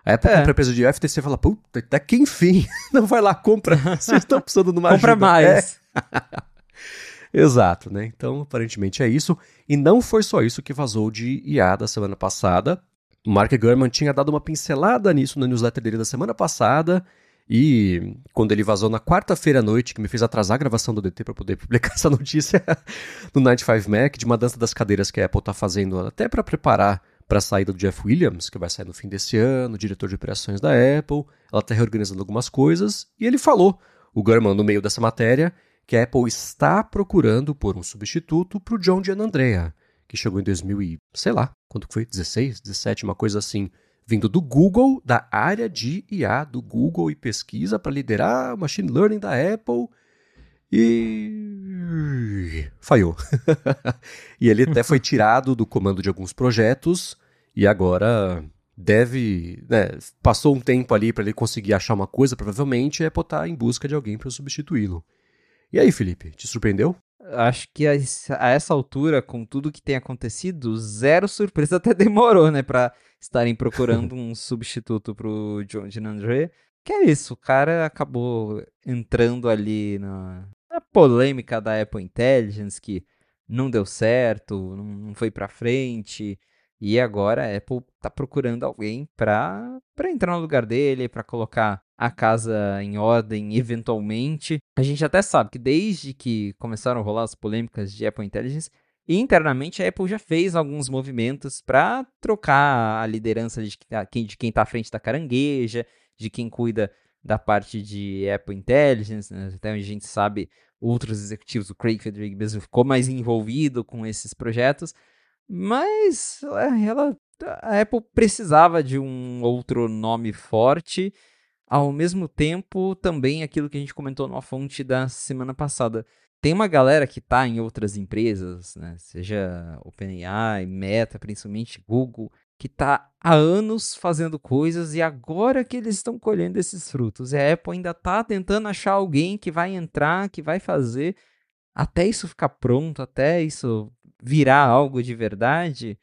A Apple É. compra a empresa de F T C e fala, puta, até que enfim, não vai lá, compra, vocês estão precisando de uma Compra ajuda. mais. É. Exato, né? Então, aparentemente é isso. E não foi só isso que vazou de I A da semana passada. O Mark Gurman tinha dado uma pincelada nisso na newsletter dele da semana passada. E quando ele vazou na quarta-feira à noite, que me fez atrasar a gravação do D T para poder publicar essa notícia no noventa e cinco Mac, de uma dança das cadeiras que a Apple está fazendo até para preparar para a saída do Jeff Williams, que vai sair no fim desse ano, diretor de operações da Apple. Ela está reorganizando algumas coisas. E ele falou, o Gurman, no meio dessa matéria, que a Apple está procurando por um substituto para o John Giannandrea, que chegou em dois mil e, sei lá, quando foi? dezesseis, dezessete, uma coisa assim, vindo do Google, da área de I A do Google e pesquisa para liderar o Machine Learning da Apple e... falhou. E ele até foi tirado do comando de alguns projetos e agora deve... Né, passou um tempo ali para ele conseguir achar uma coisa, provavelmente, e a Apple está em busca de alguém para substituí-lo. E aí, Felipe, te surpreendeu? Acho que a, a essa altura, com tudo que tem acontecido, zero surpresa, até demorou, né, pra estarem procurando um substituto pro John Giannandrea. Que é isso, o cara acabou entrando ali na, na polêmica da Apple Intelligence, que não deu certo, não, não foi pra frente, e agora a Apple tá procurando alguém pra, pra entrar no lugar dele, pra colocar a casa em ordem eventualmente. A gente até sabe que desde que começaram a rolar as polêmicas de Apple Intelligence, internamente a Apple já fez alguns movimentos para trocar a liderança de quem de quem está à frente da carangueja, de quem cuida da parte de Apple Intelligence, né? Até onde a gente sabe, outros executivos, o Craig Federighi mesmo ficou mais envolvido com esses projetos, mas ela, a Apple precisava de um outro nome forte. Ao mesmo tempo, também aquilo que a gente comentou numa fonte da semana passada. Tem uma galera que está em outras empresas, né? Seja OpenAI, Meta, principalmente Google, que está há anos fazendo coisas e agora que eles estão colhendo esses frutos. E a Apple ainda está tentando achar alguém que vai entrar, que vai fazer, até isso ficar pronto, até isso virar algo de verdade.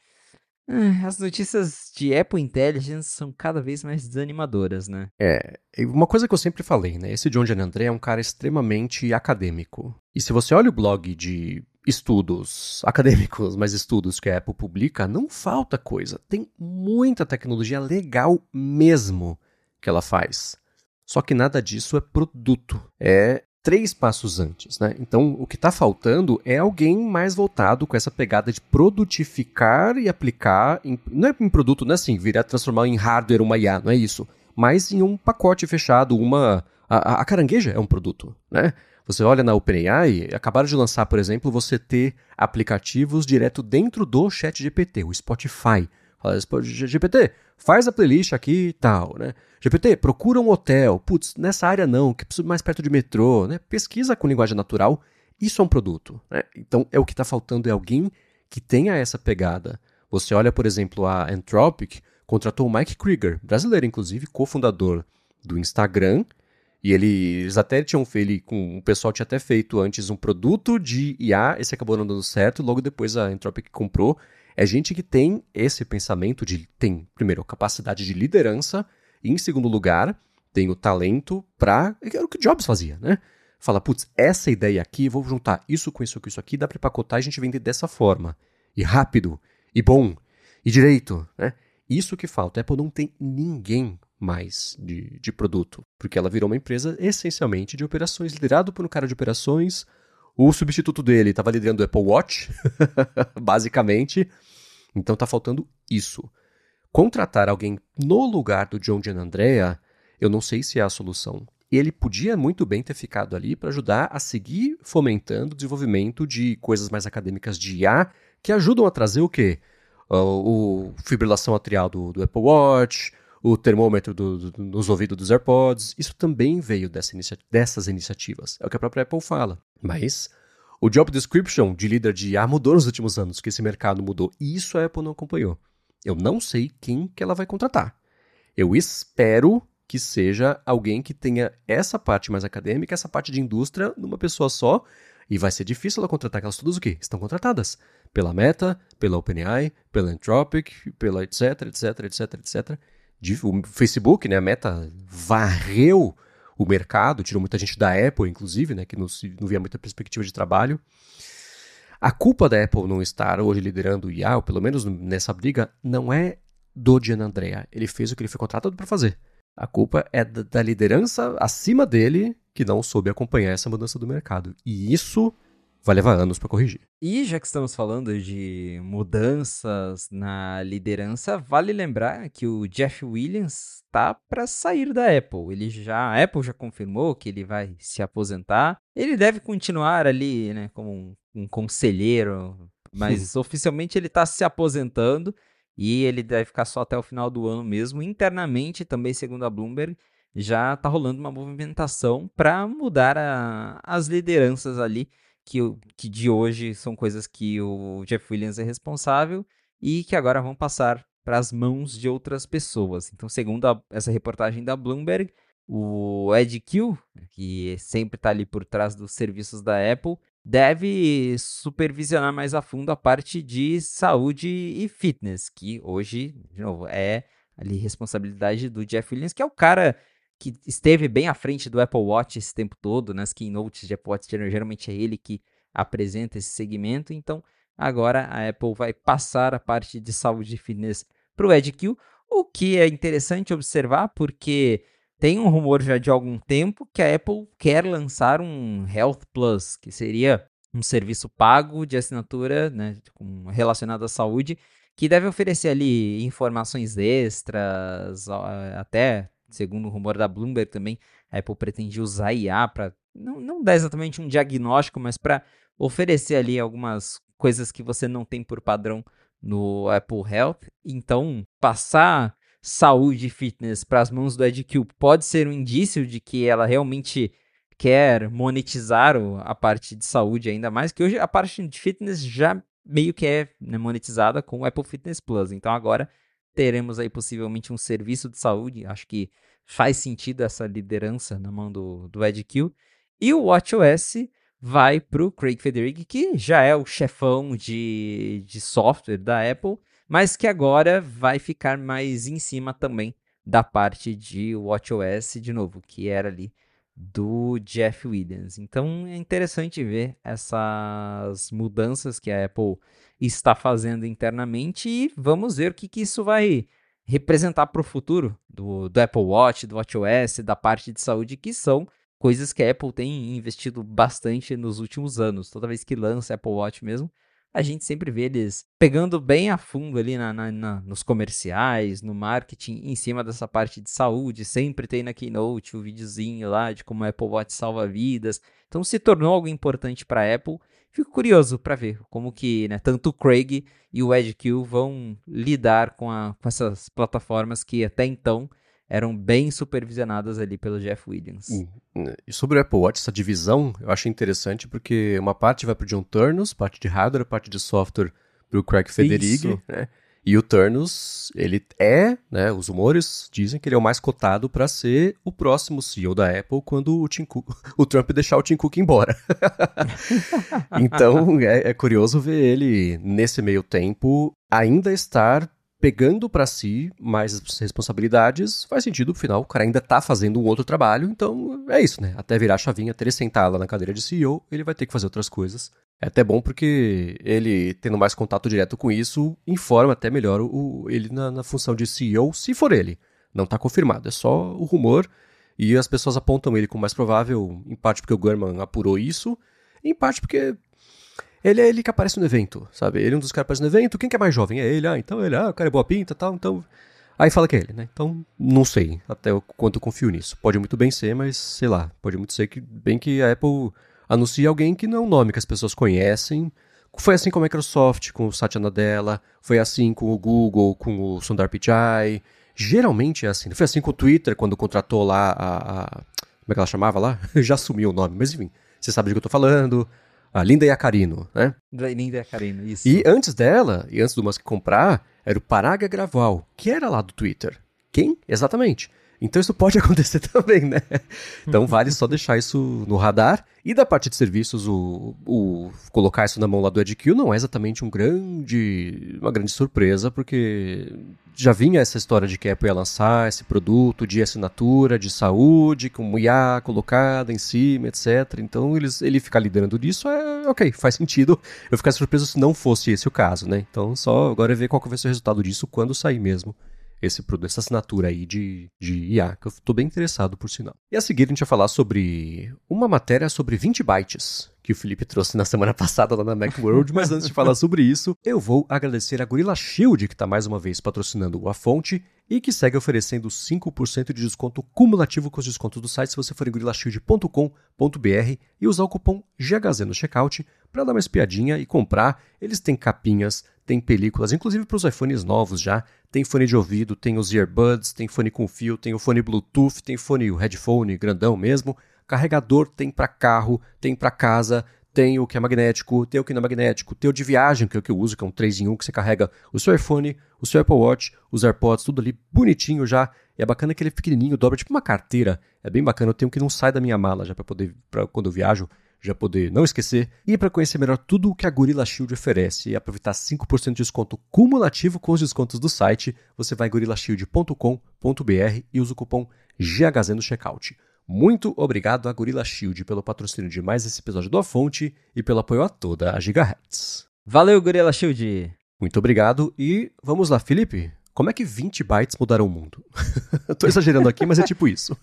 As notícias de Apple Intelligence são cada vez mais desanimadoras, né? É, uma coisa que eu sempre falei, né? Esse John Giannandrea é um cara extremamente acadêmico. E se você olha o blog de estudos acadêmicos, mas estudos que a Apple publica, não falta coisa. Tem muita tecnologia legal mesmo que ela faz. Só que nada disso é produto. É três passos antes, né? Então, o que está faltando é alguém mais voltado com essa pegada de produtificar e aplicar, em, não é em produto, não é assim, virar, transformar em hardware uma I A, não é isso, mas em um pacote fechado, uma... A, a carangueja é um produto, né? Você olha na OpenAI, acabaram de lançar, por exemplo, você ter aplicativos direto dentro do ChatGPT, o Spotify. Fala, G P T, faz a playlist aqui e tal, né? G P T, procura um hotel. Putz, nessa área não, que preciso mais perto de metrô, né? Pesquisa com linguagem natural. Isso é um produto, né? Então, é o que está faltando é alguém que tenha essa pegada. Você olha, por exemplo, a Anthropic contratou o Mike Krieger, brasileiro, inclusive, cofundador do Instagram. E ele, eles até tinham feito, com, o pessoal tinha até feito antes um produto de I A, esse acabou não dando certo, logo depois a Anthropic comprou. É gente que tem esse pensamento de, tem, primeiro, a capacidade de liderança, e em segundo lugar, tem o talento para, era o que o Jobs fazia, né? Fala, putz, essa ideia aqui, vou juntar isso com isso com isso aqui, dá para empacotar e a gente vende dessa forma. E rápido, e bom, e direito, né? Isso que falta. A Apple não tem ninguém mais de, de produto, porque ela virou uma empresa essencialmente de operações, liderado por um cara de operações. O substituto dele estava liderando o Apple Watch, basicamente. Então tá faltando isso. Contratar alguém no lugar do John Giannandrea, eu não sei se é a solução. Ele podia muito bem ter ficado ali para ajudar a seguir fomentando o desenvolvimento de coisas mais acadêmicas de I A, que ajudam a trazer o quê? O, o fibrilação atrial do, do Apple Watch, o termômetro do, do, nos ouvidos dos AirPods. Isso também veio dessa inicia- dessas iniciativas. É o que a própria Apple fala. Mas o job description de líder de I A mudou nos últimos anos, que esse mercado mudou. E isso a Apple não acompanhou. Eu não sei quem que ela vai contratar. Eu espero que seja alguém que tenha essa parte mais acadêmica, essa parte de indústria, numa pessoa só. E vai ser difícil ela contratar, aquelas todas o quê? Estão contratadas pela Meta, pela OpenAI, pela Anthropic, pela etc, etc, etc, etcétera. O Facebook, né, a Meta varreu o mercado, tirou muita gente da Apple, inclusive, né, que não, se, não via muita perspectiva de trabalho. A culpa da Apple não estar hoje liderando o I A, ou pelo menos nessa briga, não é do Gianandrea. Ele fez o que ele foi contratado para fazer. A culpa é da, da liderança acima dele que não soube acompanhar essa mudança do mercado. E isso vai levar anos para corrigir. E já que estamos falando de mudanças na liderança, vale lembrar que o Jeff Williams está para sair da Apple. Ele já, a Apple já confirmou que ele vai se aposentar. Ele deve continuar ali, né, como um, um conselheiro, mas oficialmente ele está se aposentando e ele deve ficar só até o final do ano mesmo. Internamente, também segundo a Bloomberg, já está rolando uma movimentação para mudar a, as lideranças ali. Que, que de hoje são coisas que o Jeff Williams é responsável e que agora vão passar para as mãos de outras pessoas. Então, segundo a, essa reportagem da Bloomberg, o Ed Kill, que sempre está ali por trás dos serviços da Apple, deve supervisionar mais a fundo a parte de saúde e fitness, que hoje, de novo, é ali responsabilidade do Jeff Williams, que é o cara que esteve bem à frente do Apple Watch esse tempo todo, nas keynotes de Apple Watch, geralmente é ele que apresenta esse segmento, então agora a Apple vai passar a parte de saúde e fitness para o Ed Kill, o que é interessante observar, porque tem um rumor já de algum tempo que a Apple quer lançar um Health Plus, que seria um serviço pago de assinatura, né, relacionado à saúde, que deve oferecer ali informações extras, até... Segundo o rumor da Bloomberg também, a Apple pretende usar I A para, não, não dar exatamente um diagnóstico, mas para oferecer ali algumas coisas que você não tem por padrão no Apple Health. Então, passar saúde e fitness para as mãos do Ed Kill pode ser um indício de que ela realmente quer monetizar a parte de saúde ainda mais, que hoje a parte de fitness já meio que é, né, monetizada com o Apple Fitness Plus. Então, agora teremos aí possivelmente um serviço de saúde. Acho que faz sentido essa liderança na mão do, do Ed Kill. E o WatchOS vai para o Craig Federighi, que já é o chefão de, de software da Apple, mas que agora vai ficar mais em cima também da parte de WatchOS, de novo, que era ali do Jeff Williams. Então é interessante ver essas mudanças que a Apple está fazendo internamente e vamos ver o que, que isso vai representar para o futuro do, do Apple Watch, do WatchOS, da parte de saúde, que são coisas que a Apple tem investido bastante nos últimos anos. Toda vez que lança Apple Watch mesmo, a gente sempre vê eles pegando bem a fundo ali na, na, na, nos comerciais, no marketing, em cima dessa parte de saúde. Sempre tem na Keynote o videozinho lá de como a Apple Watch salva vidas. Então se tornou algo importante para a Apple. Fico curioso para ver como que, né, tanto o Craig e o Ed Kill vão lidar com, a, com essas plataformas que até então eram bem supervisionadas ali pelo Jeff Williams. E sobre o Apple Watch, essa divisão eu achei interessante porque uma parte vai para o John Turnus, parte de hardware, parte de software para o Craig Federighi, né? E o Turnus, ele é, né, os rumores dizem que ele é o mais cotado para ser o próximo C E O da Apple quando o, Tim Cook, o Trump deixar o Tim Cook embora. Então é, é curioso ver ele, nesse meio tempo, ainda estar pegando para si mais responsabilidades. Faz sentido, afinal, o cara ainda tá fazendo um outro trabalho, então é isso, né? Até virar a chavinha, até ele sentar lá na cadeira de C E O, ele vai ter que fazer outras coisas. É até bom porque ele, tendo mais contato direto com isso, informa até melhor o, ele na, na função de C E O, se for ele. Não tá confirmado, é só o rumor, e as pessoas apontam ele como mais provável, em parte porque o Gurman apurou isso, em parte porque ele é ele que aparece no evento, sabe? Ele é um dos caras que aparece no evento. Quem que é mais jovem? É ele. Ah, então ele, ah, o cara é boa pinta e tal, então... Aí fala que é ele, né? Então, não sei até o quanto eu confio nisso. Pode muito bem ser, mas sei lá. Pode muito ser que bem que a Apple anuncie alguém que não é um nome que as pessoas conhecem. Foi assim com a Microsoft, com o Satya Nadella. Foi assim com o Google, com o Sundar Pichai. Geralmente é assim. Foi assim com o Twitter, quando contratou lá a... a como é que ela chamava lá? Já sumiu o nome, mas enfim. Você sabe de que eu tô falando... A Linda Yaccarino, né? Linda Yaccarino, isso. E antes dela, e antes do Musk comprar, era o Parag Agrawal, que era lá do Twitter. Quem? Exatamente. Então isso pode acontecer também, né? Então vale só deixar isso no radar. E da parte de serviços, o, o colocar isso na mão lá do Ed Q não é exatamente um grande, uma grande surpresa, porque já vinha essa história de que a Apple ia lançar esse produto de assinatura, de saúde, com I A colocada em cima, etcétera. Então eles, ele ficar liderando disso é ok, faz sentido. Eu ficaria surpreso se não fosse esse o caso, né? Então só agora é ver qual que vai ser o resultado disso quando sair mesmo. Esse produto, essa assinatura aí de, de I A, que eu estou bem interessado por sinal. E a seguir a gente vai falar sobre uma matéria sobre vinte bytes, que o Felipe trouxe na semana passada lá na Macworld, mas antes de falar sobre isso, eu vou agradecer a Gorilla Shield, que está mais uma vez patrocinando o A Fonte, e que segue oferecendo cinco por cento de desconto cumulativo com os descontos do site se você for em gorilla shield ponto com ponto b r e usar o cupom G H Z no checkout para dar uma espiadinha e comprar. Eles têm capinhas, tem películas, inclusive para os iPhones novos já. Tem fone de ouvido, tem os earbuds, tem fone com fio, tem o fone Bluetooth, tem fone, o headphone grandão mesmo. Carregador tem para carro, tem para casa, tem o que é magnético, tem o que não é magnético, tem o de viagem, que é o que eu uso, que é um três em um, que você carrega o seu iPhone, o seu Apple Watch, os AirPods, tudo ali bonitinho já. E é bacana que ele é pequenininho, dobra tipo uma carteira. É bem bacana, eu tenho que não sai da minha mala já para poder, pra quando eu viajo, já poder não esquecer. E para conhecer melhor tudo o que a Gorilla Shield oferece e aproveitar cinco por cento de desconto cumulativo com os descontos do site, você vai em gorilla shield ponto com ponto b r e usa o cupom G H Z no checkout. Muito obrigado a Gorilla Shield pelo patrocínio de mais esse episódio do A Fonte e pelo apoio a toda a Gigahertz. Valeu, Gorilla Shield! Muito obrigado e vamos lá, Felipe. Como é que vinte bytes mudaram o mundo? Tô exagerando aqui, mas é tipo isso.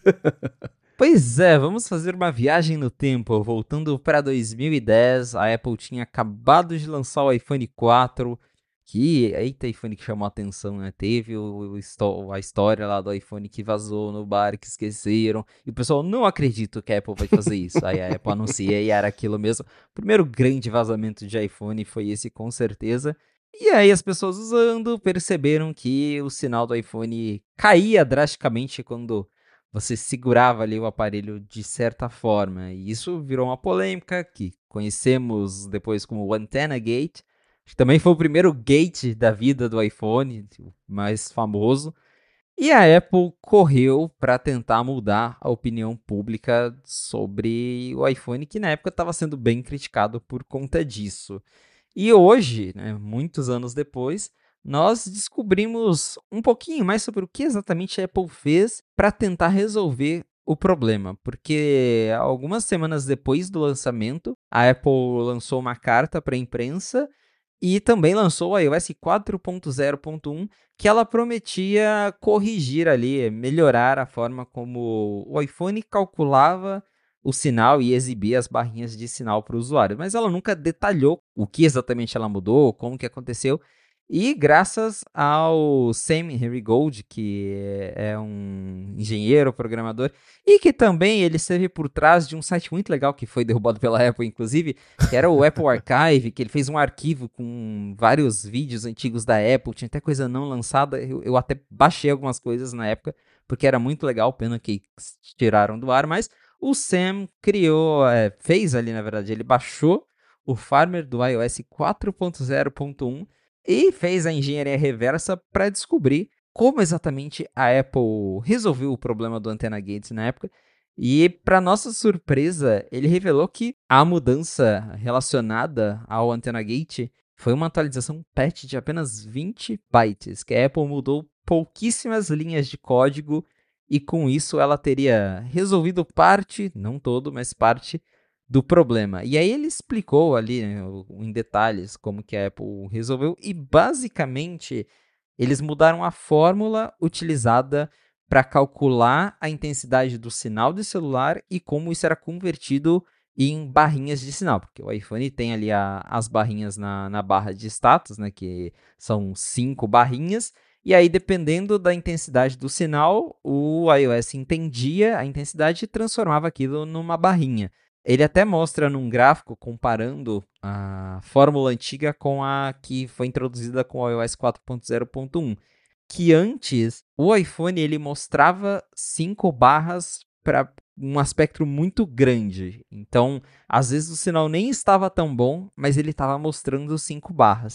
Pois é, vamos fazer uma viagem no tempo. Voltando para dois mil e dez, a Apple tinha acabado de lançar o iPhone quatro, que, eita, iPhone que chamou a atenção, né? Teve o, o, a história lá do iPhone que vazou no bar, que esqueceram, e o pessoal não acredita que a Apple vai fazer isso. Aí a Apple anuncia e era aquilo mesmo. O primeiro grande vazamento de iPhone foi esse, com certeza. E aí as pessoas usando perceberam que o sinal do iPhone caía drasticamente quando você segurava ali o aparelho de certa forma. E isso virou uma polêmica que conhecemos depois como o Antenna Gate. Acho que também foi o primeiro gate da vida do iPhone, o mais famoso. E a Apple correu para tentar mudar a opinião pública sobre o iPhone, que na época estava sendo bem criticado por conta disso. E hoje, né, muitos anos depois, nós descobrimos um pouquinho mais sobre o que exatamente a Apple fez para tentar resolver o problema, porque algumas semanas depois do lançamento, a Apple lançou uma carta para a imprensa e também lançou o iOS quatro ponto zero ponto um, que ela prometia corrigir ali, melhorar a forma como o iPhone calculava o sinal e exibir as barrinhas de sinal para o usuário. Mas ela nunca detalhou o que exatamente ela mudou, como que aconteceu. E graças ao Sam Herrigold, que é um engenheiro, programador, e que também ele esteve por trás de um site muito legal que foi derrubado pela Apple, inclusive, que era o Apple Archive, que ele fez um arquivo com vários vídeos antigos da Apple, tinha até coisa não lançada, eu, eu até baixei algumas coisas na época, porque era muito legal, pena que tiraram do ar, mas o Sam criou, é, fez ali, na verdade, ele baixou o firmware do iOS quatro ponto zero ponto um e fez a engenharia reversa para descobrir como exatamente a Apple resolveu o problema do Antenna Gates na época. E, para nossa surpresa, ele revelou que a mudança relacionada ao Antenna Gate foi uma atualização patch de apenas vinte bytes, que a Apple mudou pouquíssimas linhas de código e com isso ela teria resolvido parte, não todo, mas parte do problema. E aí ele explicou ali, né, em detalhes como que a Apple resolveu e basicamente eles mudaram a fórmula utilizada para calcular a intensidade do sinal de celular e como isso era convertido em barrinhas de sinal, porque o iPhone tem ali a, as barrinhas na, na barra de status, né, que são cinco barrinhas, e aí dependendo da intensidade do sinal, o iOS entendia a intensidade e transformava aquilo numa barrinha. Ele até mostra num gráfico comparando a fórmula antiga com a que foi introduzida com o iOS quatro ponto zero ponto um, que antes o iPhone ele mostrava cinco barras para um aspecto muito grande. Então, às vezes o sinal nem estava tão bom, mas ele estava mostrando cinco barras.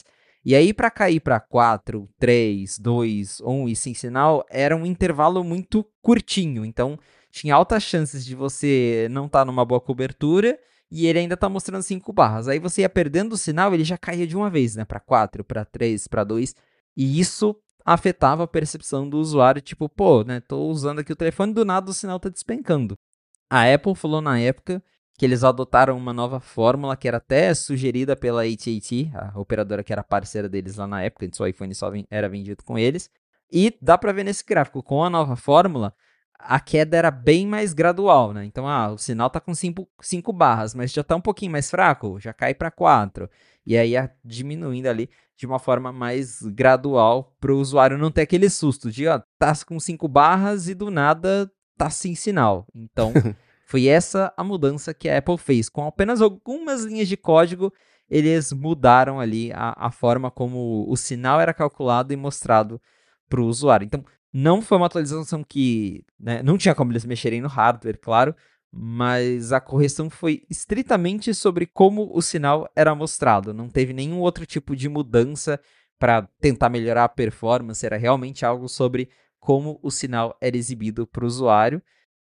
E aí, para cair para quatro, três, dois, um e sem sinal, era um intervalo muito curtinho. Então, tinha altas chances de você não estar tá numa boa cobertura e ele ainda tá mostrando cinco barras. Aí você ia perdendo o sinal, ele já caía de uma vez, né? Para quatro, para três, para dois. E isso afetava a percepção do usuário, tipo, pô, né? Tô usando aqui o telefone, do nada o sinal tá despencando. A Apple falou na época que eles adotaram uma nova fórmula que era até sugerida pela A T e T, a operadora que era parceira deles lá na época, antes o iPhone só era vendido com eles. E dá para ver nesse gráfico, com a nova fórmula, a queda era bem mais gradual, né? Então, ah, o sinal tá com cinco barras, mas já tá um pouquinho mais fraco, já cai para quatro. E aí ia diminuindo ali de uma forma mais gradual para o usuário não ter aquele susto de, ó, tá com cinco barras e do nada tá sem sinal. Então, foi essa a mudança que a Apple fez. Com apenas algumas linhas de código, eles mudaram ali a, a forma como o sinal era calculado e mostrado para o usuário. Então, não foi uma atualização que, né, não tinha como eles mexerem no hardware, claro, mas a correção foi estritamente sobre como o sinal era mostrado. Não teve nenhum outro tipo de mudança para tentar melhorar a performance, era realmente algo sobre como o sinal era exibido para o usuário.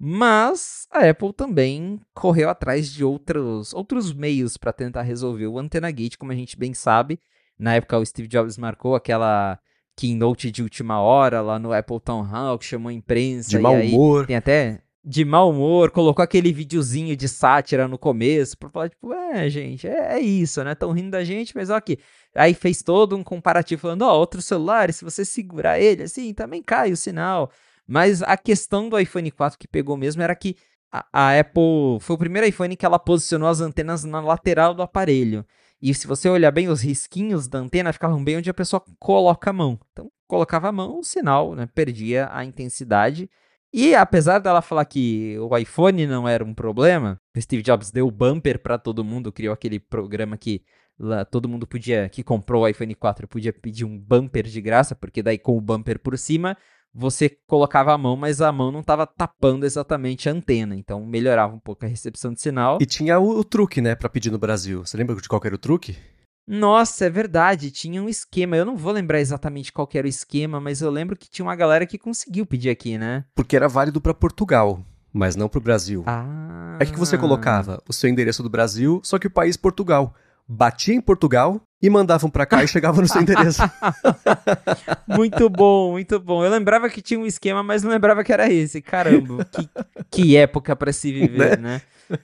Mas a Apple também correu atrás de outros, outros meios para tentar resolver o Antenna Gate, como a gente bem sabe. Na época, o Steve Jobs marcou aquela keynote de última hora lá no Apple Town Hall, que chamou a imprensa. De mau e aí humor. Tem até de mau humor, colocou aquele videozinho de sátira no começo, pra falar, tipo, é, gente, é, é isso, né? Tão rindo da gente, mas ó aqui. Aí fez todo um comparativo, falando, ó, outros celulares, se você segurar ele, assim, também cai o sinal. Mas a questão do iPhone quatro que pegou mesmo era que a, a Apple foi o primeiro iPhone que ela posicionou as antenas na lateral do aparelho. E se você olhar bem, os risquinhos da antena ficavam bem onde a pessoa coloca a mão. Então, colocava a mão, o sinal, né, perdia a intensidade. E apesar dela falar que o iPhone não era um problema, o Steve Jobs deu o bumper para todo mundo, criou aquele programa que lá, todo mundo podia, que comprou o iPhone quatro, podia pedir um bumper de graça, porque daí com o bumper por cima, você colocava a mão, mas a mão não estava tapando exatamente a antena, então melhorava um pouco a recepção de sinal. E tinha o, o truque, né, pra pedir no Brasil. Você lembra de qual era o truque? Nossa, é verdade, tinha um esquema. Eu não vou lembrar exatamente qual que era o esquema, mas eu lembro que tinha uma galera que conseguiu pedir aqui, né? Porque era válido pra Portugal, mas não pro Brasil. Ah. É que você colocava o seu endereço do Brasil, só que o país Portugal. Batia em Portugal e mandavam pra cá e chegavam no seu endereço. Muito bom, muito bom. Eu lembrava que tinha um esquema, mas não lembrava que era esse. Caramba, que, que época pra se viver, né? né?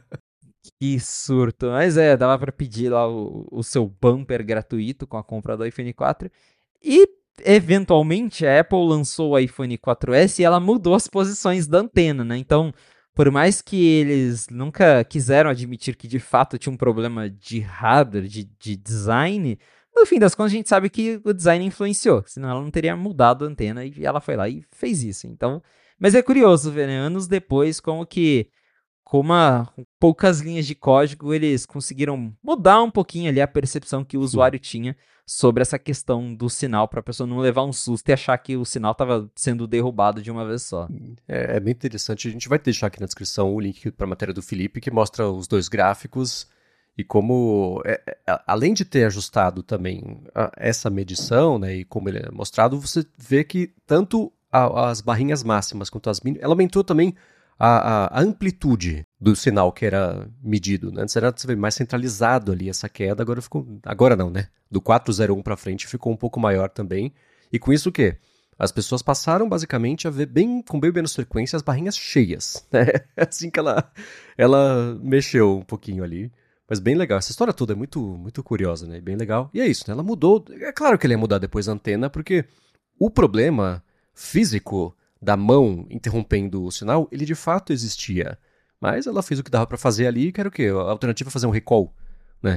Que surto. Mas é, dava pra pedir lá o, o seu bumper gratuito com a compra do iPhone quatro. E, eventualmente, a Apple lançou o iPhone quatro S e ela mudou as posições da antena, né? Então, por mais que eles nunca quiseram admitir que, de fato, tinha um problema de hardware, de, de design, no fim das contas, a gente sabe que o design influenciou. Senão ela não teria mudado a antena e ela foi lá e fez isso. Então, mas é curioso ver, né? Anos depois, como que com uma, poucas linhas de código, eles conseguiram mudar um pouquinho ali a percepção que o usuário tinha sobre essa questão do sinal, para a pessoa não levar um susto e achar que o sinal estava sendo derrubado de uma vez só. É, é bem interessante. A gente vai deixar aqui na descrição o link para a matéria do Felipe, que mostra os dois gráficos e como, é, é, além de ter ajustado também a, essa medição, né, e como ele é mostrado, você vê que tanto a, as barrinhas máximas quanto as mínimas, ela aumentou também A, a, a amplitude do sinal que era medido, né? Antes era mais centralizado ali essa queda, agora ficou, agora não, né? Do quatrocentos e um para frente ficou um pouco maior também. E com isso o quê? As pessoas passaram basicamente a ver bem, com bem menos frequência as barrinhas cheias, né? É assim que ela, ela mexeu um pouquinho ali. Mas bem legal. Essa história toda é muito, muito curiosa, né? Bem legal. E é isso, né? Ela mudou. É claro que ele ia mudar depois a antena, porque o problema físico da mão interrompendo o sinal, ele de fato existia. Mas ela fez o que dava pra fazer ali, que era o quê? A alternativa é fazer um recall, né?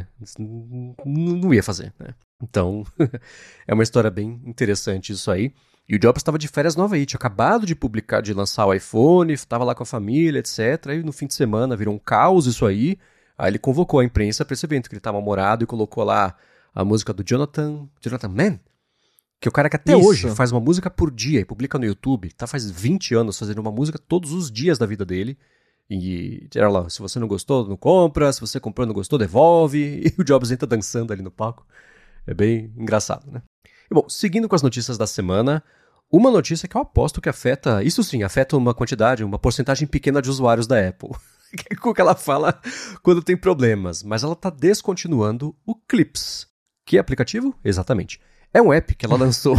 Não ia fazer, né? Então, é uma história bem interessante isso aí. E o Jobs estava de férias no Havaí, tinha acabado de publicar, de lançar o iPhone, estava lá com a família, etcétera. Aí no fim de semana virou um caos isso aí. Aí ele convocou a imprensa para esse evento, que ele estava mal-humorado e colocou lá a música do Jonathan, Jonathan Mann, que é o cara que até Isso. hoje faz uma música por dia e publica no YouTube, tá faz vinte anos fazendo uma música todos os dias da vida dele. E era lá, se você não gostou, não compra, se você comprou não gostou, devolve. E o Jobs entra dançando ali no palco. É bem engraçado, né? E, bom, seguindo com as notícias da semana, uma notícia que eu aposto que afeta, isso sim, afeta uma quantidade, uma porcentagem pequena de usuários da Apple. Que é o que ela fala quando tem problemas, mas ela está descontinuando o Clips. Que aplicativo? Exatamente. É um app que ela lançou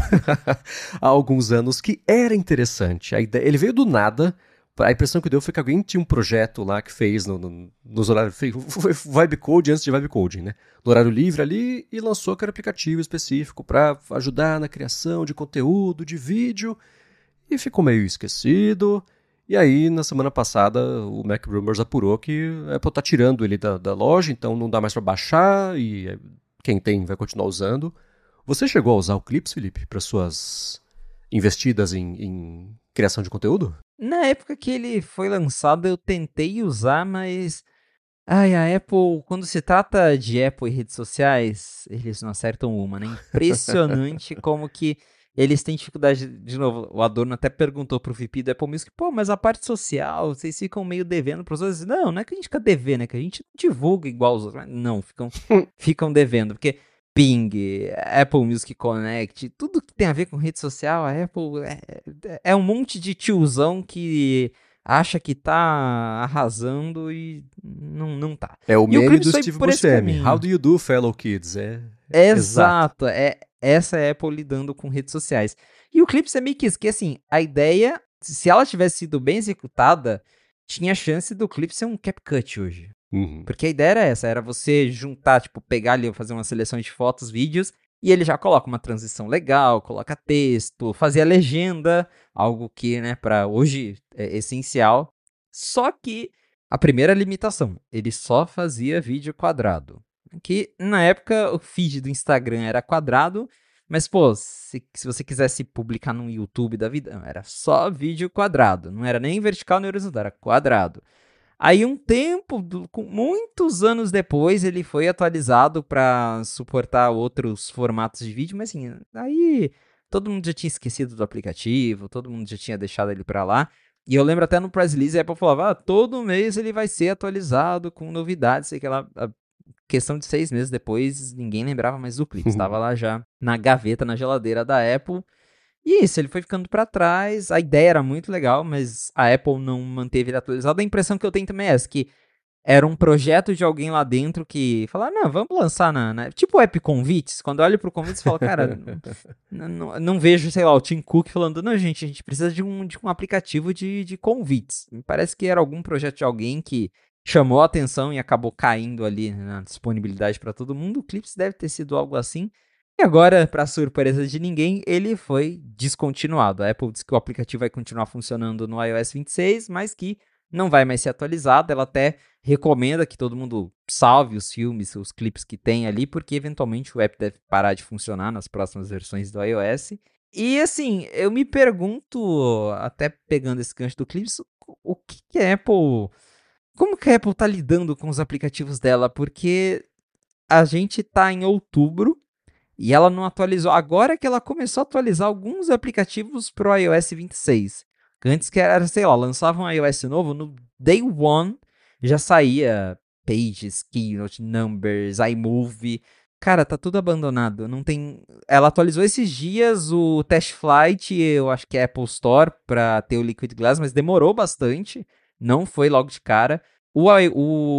há alguns anos que era interessante. A ideia, ele veio do nada. A impressão que deu foi que alguém tinha um projeto lá que fez no, no, nos horários. Foi Vibe Coding antes de Vibe Coding, né? No horário livre ali e lançou aquele aplicativo específico para ajudar na criação de conteúdo, de vídeo. E ficou meio esquecido. E aí, na semana passada, o Mac Rumors apurou que a Apple tá tirando ele da, da loja, então não dá mais para baixar e quem tem vai continuar usando. Você chegou a usar o Clips, Felipe, para suas investidas em, em criação de conteúdo? Na época que ele foi lançado, eu tentei usar, mas... Ai, a Apple, quando se trata de Apple e redes sociais, eles não acertam uma, né? Impressionante como que eles têm dificuldade. De novo, o Adorno até perguntou pro V P do Apple Music, pô, mas a parte social, vocês ficam meio devendo pros outros? Não, não é que a gente fica devendo, é que a gente divulga igual os outros. Não, ficam, ficam devendo, porque... Ping, Apple Music Connect, tudo que tem a ver com rede social, a Apple é, é um monte de tiozão que acha que tá arrasando e não, não tá. É o e meme o do Steve Buscemi. How do you do, fellow kids? É, é exato. É, essa é a Apple lidando com redes sociais. E o Clips é meio que isso, que assim, a ideia, se ela tivesse sido bem executada, tinha chance do Clips ser um CapCut hoje. Uhum. Porque a ideia era essa, era você juntar, tipo, pegar ali, fazer uma seleção de fotos, vídeos, e ele já coloca uma transição legal, coloca texto, fazia legenda, algo que, né, pra hoje é essencial. Só que a primeira limitação, ele só fazia vídeo quadrado. Que na época o feed do Instagram era quadrado, mas pô, se, se você quisesse publicar no YouTube da vida, era só vídeo quadrado, não era nem vertical nem horizontal, era quadrado. Aí um tempo, muitos anos depois, ele foi atualizado para suportar outros formatos de vídeo, mas assim, aí todo mundo já tinha esquecido do aplicativo, todo mundo já tinha deixado ele para lá. E eu lembro até no press release, a Apple falava, ah, todo mês ele vai ser atualizado com novidades, sei que lá, a questão de seis meses depois, ninguém lembrava mais do Clips, estava lá já na gaveta, na geladeira da Apple. E isso, ele foi ficando pra trás, a ideia era muito legal, mas a Apple não manteve ele atualizado. A impressão que eu tenho também é essa, que era um projeto de alguém lá dentro que falava, não, vamos lançar na... na... Tipo o app Convites, quando eu olho pro Convites, eu falo, cara, não, não, não vejo, sei lá, o Tim Cook falando, não, gente, a gente precisa de um, de um aplicativo de, de convites. Me parece que era algum projeto de alguém que chamou a atenção e acabou caindo ali na disponibilidade pra todo mundo. O Clips deve ter sido algo assim. E agora, para surpresa de ninguém, ele foi descontinuado. A Apple disse que o aplicativo vai continuar funcionando no i O S vinte e seis, mas que não vai mais ser atualizado. Ela até recomenda que todo mundo salve os filmes, os clipes que tem ali, porque eventualmente o app deve parar de funcionar nas próximas versões do iOS. E assim, eu me pergunto, até pegando esse gancho do Clips, o que, que a Apple... Como que a Apple tá lidando com os aplicativos dela? Porque a gente tá em outubro, e ela não atualizou. Agora que ela começou a atualizar alguns aplicativos pro i O S vinte e seis. Antes que era, sei lá, lançava um iOS novo, no Day One já saía Pages, Keynote, Numbers, iMovie. Cara, tá tudo abandonado. Não tem... Ela atualizou esses dias o Test Flight, eu acho que é Apple Store, pra ter o Liquid Glass, mas demorou bastante. Não foi logo de cara. O, I...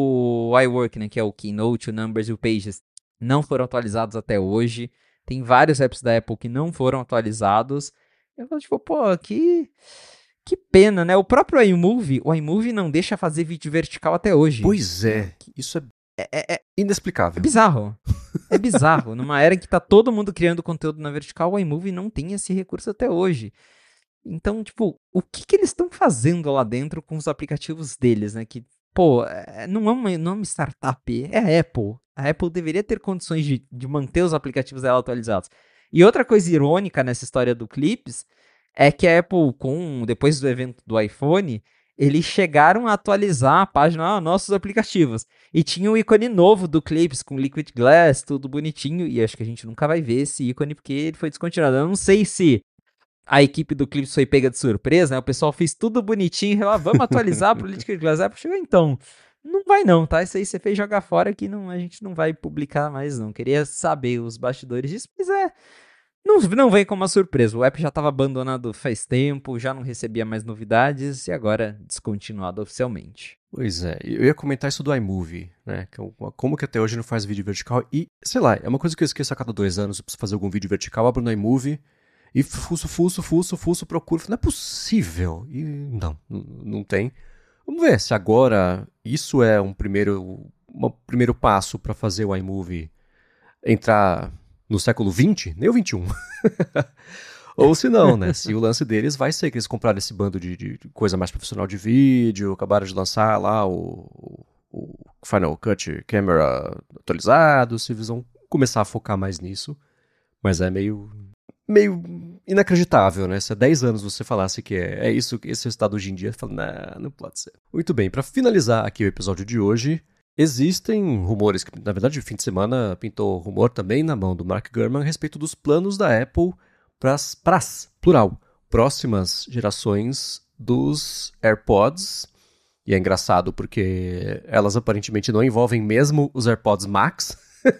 o iWork, né, que é o Keynote, o Numbers e o Pages, não foram atualizados até hoje. Tem vários apps da Apple que não foram atualizados. Eu falo, tipo, pô, que, que pena, né? O próprio iMovie, o iMovie não deixa fazer vídeo vertical até hoje. Pois é, isso é, é, é, é inexplicável. É bizarro. É bizarro. Numa era em que tá todo mundo criando conteúdo na vertical, o iMovie não tem esse recurso até hoje. Então, tipo, o que, que eles estão fazendo lá dentro com os aplicativos deles, né? Que, pô, não é uma, não é uma startup, é a Apple. A Apple deveria ter condições de, de manter os aplicativos dela atualizados. E outra coisa irônica nessa história do Clips é que a Apple, com, depois do evento do iPhone, eles chegaram a atualizar a página, ah, nossos aplicativos. E tinha um ícone novo do Clips, com Liquid Glass, tudo bonitinho. E acho que a gente nunca vai ver esse ícone, porque ele foi descontinuado. Eu não sei se a equipe do Clips foi pega de surpresa, né? O pessoal fez tudo bonitinho, ah, vamos atualizar pro Liquid Glass. A Apple chegou, então, Não vai não, tá? Isso aí você fez jogar fora que não, a gente não vai publicar mais não. Queria saber os bastidores disso, mas é... Não, não vem como uma surpresa. O app já estava abandonado faz tempo, já não recebia mais novidades e agora descontinuado oficialmente. Pois é, eu ia comentar isso do iMovie, né? Como que até hoje não faz vídeo vertical e, sei lá, é uma coisa que eu esqueço a cada dois anos, eu preciso fazer algum vídeo vertical, abro no iMovie e fuço, fuço, fuço, fuço, procuro. Não é possível. E não, não tem. Vamos ver se agora isso é um primeiro, um primeiro passo para fazer o iMovie entrar no século vinte, nem o vinte e um. Ou se não, né? Se o lance deles vai ser que eles compraram esse bando de, de coisa mais profissional de vídeo, acabaram de lançar lá o, o Final Cut Camera atualizado, se eles vão começar a focar mais nisso. Mas é meio, meio inacreditável, né? Se há dez anos você falasse que é, é isso, esse é o estado hoje em dia, você fala, não, não pode ser. Muito bem, para finalizar aqui o episódio de hoje, existem rumores, que na verdade, no fim de semana pintou rumor também na mão do Mark Gurman a respeito dos planos da Apple para as, plural, próximas gerações dos AirPods. E é engraçado porque elas aparentemente não envolvem mesmo os AirPods Max.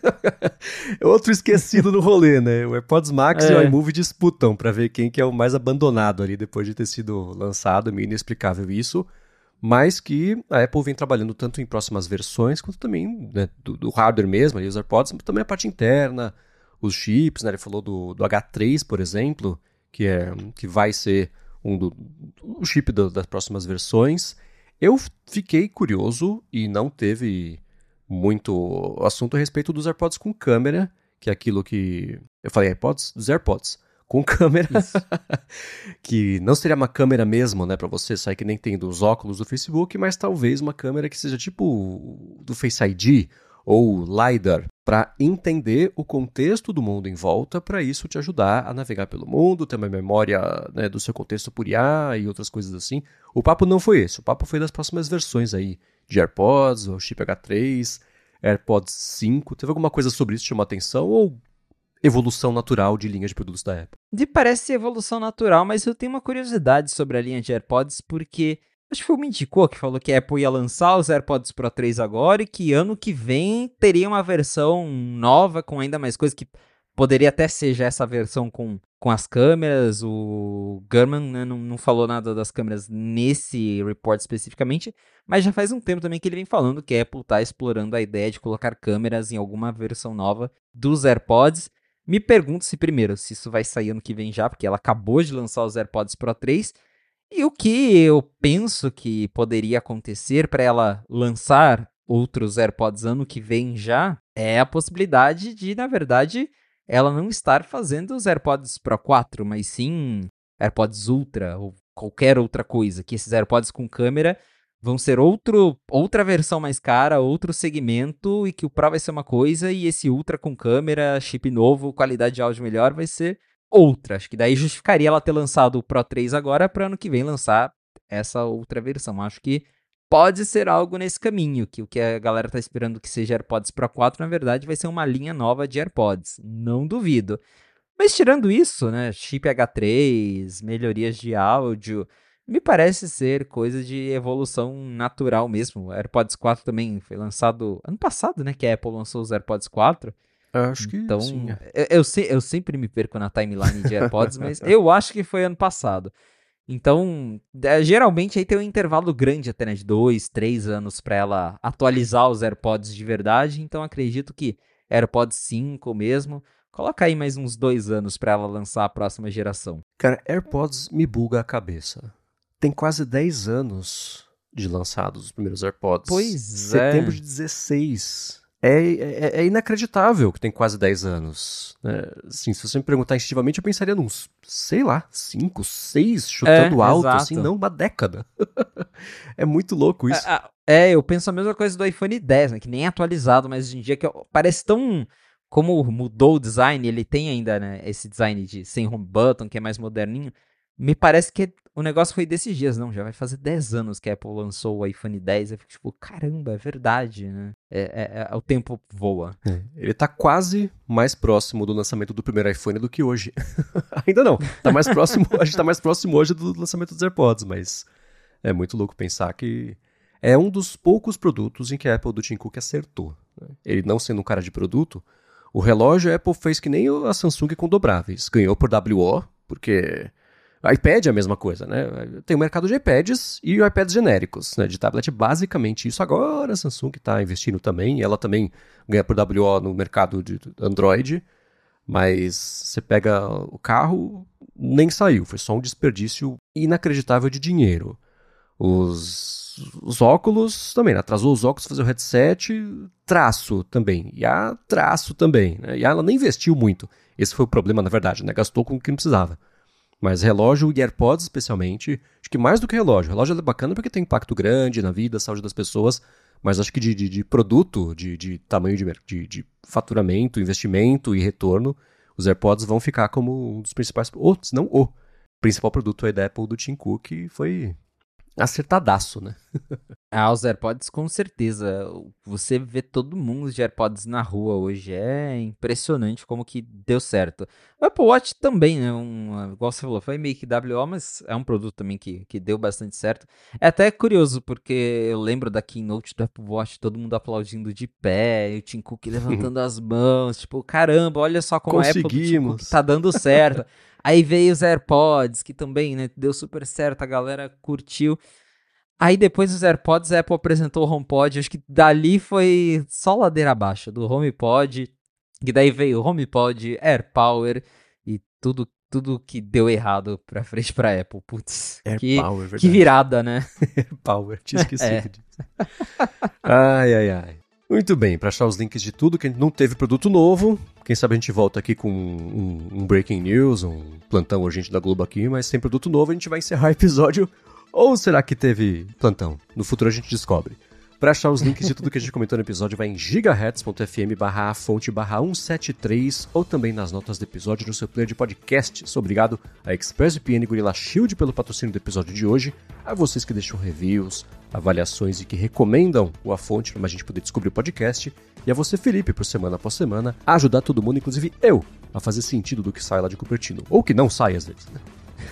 Outro esquecido no rolê, né? O AirPods Max é. e o iMovie disputam para ver quem que é o mais abandonado ali depois de ter sido lançado. É meio inexplicável isso. Mas que a Apple vem trabalhando tanto em próximas versões, quanto também, né, do, do hardware mesmo, ali, os AirPods, mas também a parte interna, os chips, né? Ele falou do, do H três, por exemplo, que, é, que vai ser um do, o chip do, das próximas versões. Eu fiquei curioso e não teve muito assunto a respeito dos AirPods com câmera, que é aquilo que... Eu falei AirPods? Dos AirPods. Com câmera, que não seria uma câmera mesmo, né, para você sair que nem tem dos óculos do Facebook, mas talvez uma câmera que seja tipo do Face I D ou LiDAR, para entender o contexto do mundo em volta, para isso te ajudar a navegar pelo mundo, ter uma memória, né, do seu contexto por I A e outras coisas assim. O papo não foi esse, o papo foi das próximas versões aí, de AirPods, o chip H três, AirPods cinco. Teve alguma coisa sobre isso que chamou a atenção ou evolução natural de linha de produtos da Apple? De parece evolução natural, mas eu tenho uma curiosidade sobre a linha de AirPods, porque acho que foi o Minticô que falou que a Apple ia lançar os AirPods Pro três agora e que ano que vem teria uma versão nova com ainda mais coisas, que poderia até ser já essa versão com, com as câmeras. O Gurman, né, não, não falou nada das câmeras nesse report especificamente, mas já faz um tempo também que ele vem falando que a Apple está explorando a ideia de colocar câmeras em alguma versão nova dos AirPods. Me pergunto se, primeiro, se isso vai sair ano que vem já, porque ela acabou de lançar os AirPods Pro três, e o que eu penso que poderia acontecer para ela lançar outros AirPods ano que vem já, é a possibilidade de, na verdade, ela não estar fazendo os AirPods Pro quatro, mas sim AirPods Ultra ou qualquer outra coisa, que esses AirPods com câmera vão ser outro, outra versão mais cara, outro segmento, e que o Pro vai ser uma coisa, e esse Ultra com câmera, chip novo, qualidade de áudio melhor, vai ser outra. Acho que daí justificaria ela ter lançado o Pro três agora, para ano que vem lançar essa outra versão. Acho que pode ser algo nesse caminho, que o que a galera tá esperando que seja AirPods Pro quatro, na verdade, vai ser uma linha nova de AirPods. Não duvido. Mas tirando isso, né, chip H três, melhorias de áudio, me parece ser coisa de evolução natural mesmo. O AirPods quatro também foi lançado ano passado, né? Que a Apple lançou os AirPods quatro. Acho que então, sim. Eu, eu, se, eu sempre me perco na timeline de AirPods, mas eu acho que foi ano passado. Então, é, geralmente aí tem um intervalo grande até, né? De dois, três anos para ela atualizar os AirPods de verdade. Então, acredito que AirPods cinco mesmo. Coloca aí mais uns dois anos para ela lançar a próxima geração. Cara, AirPods me buga a cabeça. Tem quase dez anos de lançados os primeiros AirPods. Pois Setembro é. de dezesseis. É, é, é inacreditável que tem quase dez anos. Né? Assim, se você me perguntar instintivamente, eu pensaria nos, sei lá, cinco, seis, chutando é, alto, exato. assim, não uma década. É muito louco isso. É, é, eu penso a mesma coisa do iPhone dez, né? Que nem é atualizado, mas hoje em dia que parece tão... Como mudou o design, ele tem ainda, né, esse design de sem home button, que é mais moderninho. Me parece que o negócio foi desses dias, não, já vai fazer dez anos que a Apple lançou o iPhone dez, eu fico tipo, caramba, é verdade, né? É, é, é, o tempo voa. É, ele tá quase mais próximo do lançamento do primeiro iPhone do que hoje. Ainda não, tá mais próximo, a gente tá mais próximo hoje do lançamento dos AirPods, mas é muito louco pensar que é um dos poucos produtos em que a Apple do Tim Cook acertou. Né? Ele não sendo um cara de produto, o relógio a Apple fez que nem a Samsung com dobráveis. Ganhou por W O, porque o iPad é a mesma coisa, né? Tem o mercado de iPads e iPads genéricos, né? De tablet, basicamente isso. Agora a Samsung está investindo também, ela também ganha por W O no mercado de Android, mas você pega o carro, nem saiu, foi só um desperdício inacreditável de dinheiro. Os, os óculos também, né? Atrasou os óculos, fazer o headset, traço também, e a traço também, né? E ela nem investiu muito, esse foi o problema na verdade, né? Gastou com o que não precisava. Mas relógio e AirPods especialmente, acho que mais do que relógio. Relógio é bacana porque tem impacto grande na vida, saúde das pessoas, mas acho que de, de, de produto, de, de tamanho de, de, de faturamento, investimento e retorno, os AirPods vão ficar como um dos principais, ou se não o principal produto aí da Apple do Tim Cook, foi acertadaço, né? Ah, os AirPods com certeza. Você vê todo mundo de AirPods na rua hoje. É impressionante como que deu certo. O Apple Watch também, né? Um, igual você falou, foi meio que W O, mas é um produto também que, que deu bastante certo. É até curioso, porque eu lembro da keynote do Apple Watch, todo mundo aplaudindo de pé, e o Tim Cook levantando as mãos, tipo, caramba, olha só como a Apple do Tim Cook tá dando certo. Aí veio os AirPods, que também, né, deu super certo, a galera curtiu. Aí depois dos AirPods, a Apple apresentou o HomePod, acho que dali foi só ladeira abaixo, do HomePod, e daí veio o HomePod, AirPower, e tudo, tudo que deu errado pra frente pra Apple. Putz, que, AirPower, que virada, né? AirPower, tinha esquecido É. disso. Ai, ai, ai. Muito bem, para achar os links de tudo, que a gente não teve produto novo, quem sabe a gente volta aqui com um, um breaking news, um plantão urgente da Globo aqui, mas sem produto novo a gente vai encerrar o episódio. Ou será que teve plantão? No futuro a gente descobre. Para achar os links de tudo que a gente comentou no episódio, vai em gigahertz.fm barra a fonte barra cento e setenta e três ou também nas notas do episódio no seu player de podcasts. Obrigado a ExpressVPN e Gorilla Shield pelo patrocínio do episódio de hoje, a vocês que deixam reviews, avaliações e que recomendam o A Fonte para a gente poder descobrir o podcast, e a você, Felipe, por semana após semana, a ajudar todo mundo, inclusive eu, a fazer sentido do que sai lá de Cupertino. Ou que não sai às vezes, né?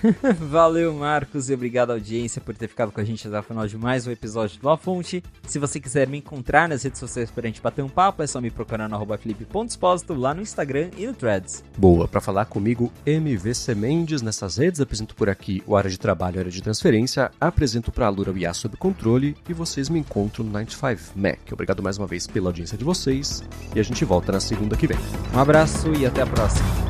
Valeu, Marcos, e obrigado à audiência por ter ficado com a gente até o final de mais um episódio do A Fonte. Se você quiser me encontrar nas redes sociais pra gente bater um papo, é só me procurar no arroba felipe ponto exposito lá no Instagram e no Threads. Boa, pra falar comigo, M V C Mendes nessas redes, apresento por aqui o Área de Trabalho e Área de Transferência, apresento pra Alura o I A sob controle e vocês me encontram no noventa e cinco Mac. Obrigado mais uma vez pela audiência de vocês e a gente volta na segunda que vem. Um abraço e até a próxima.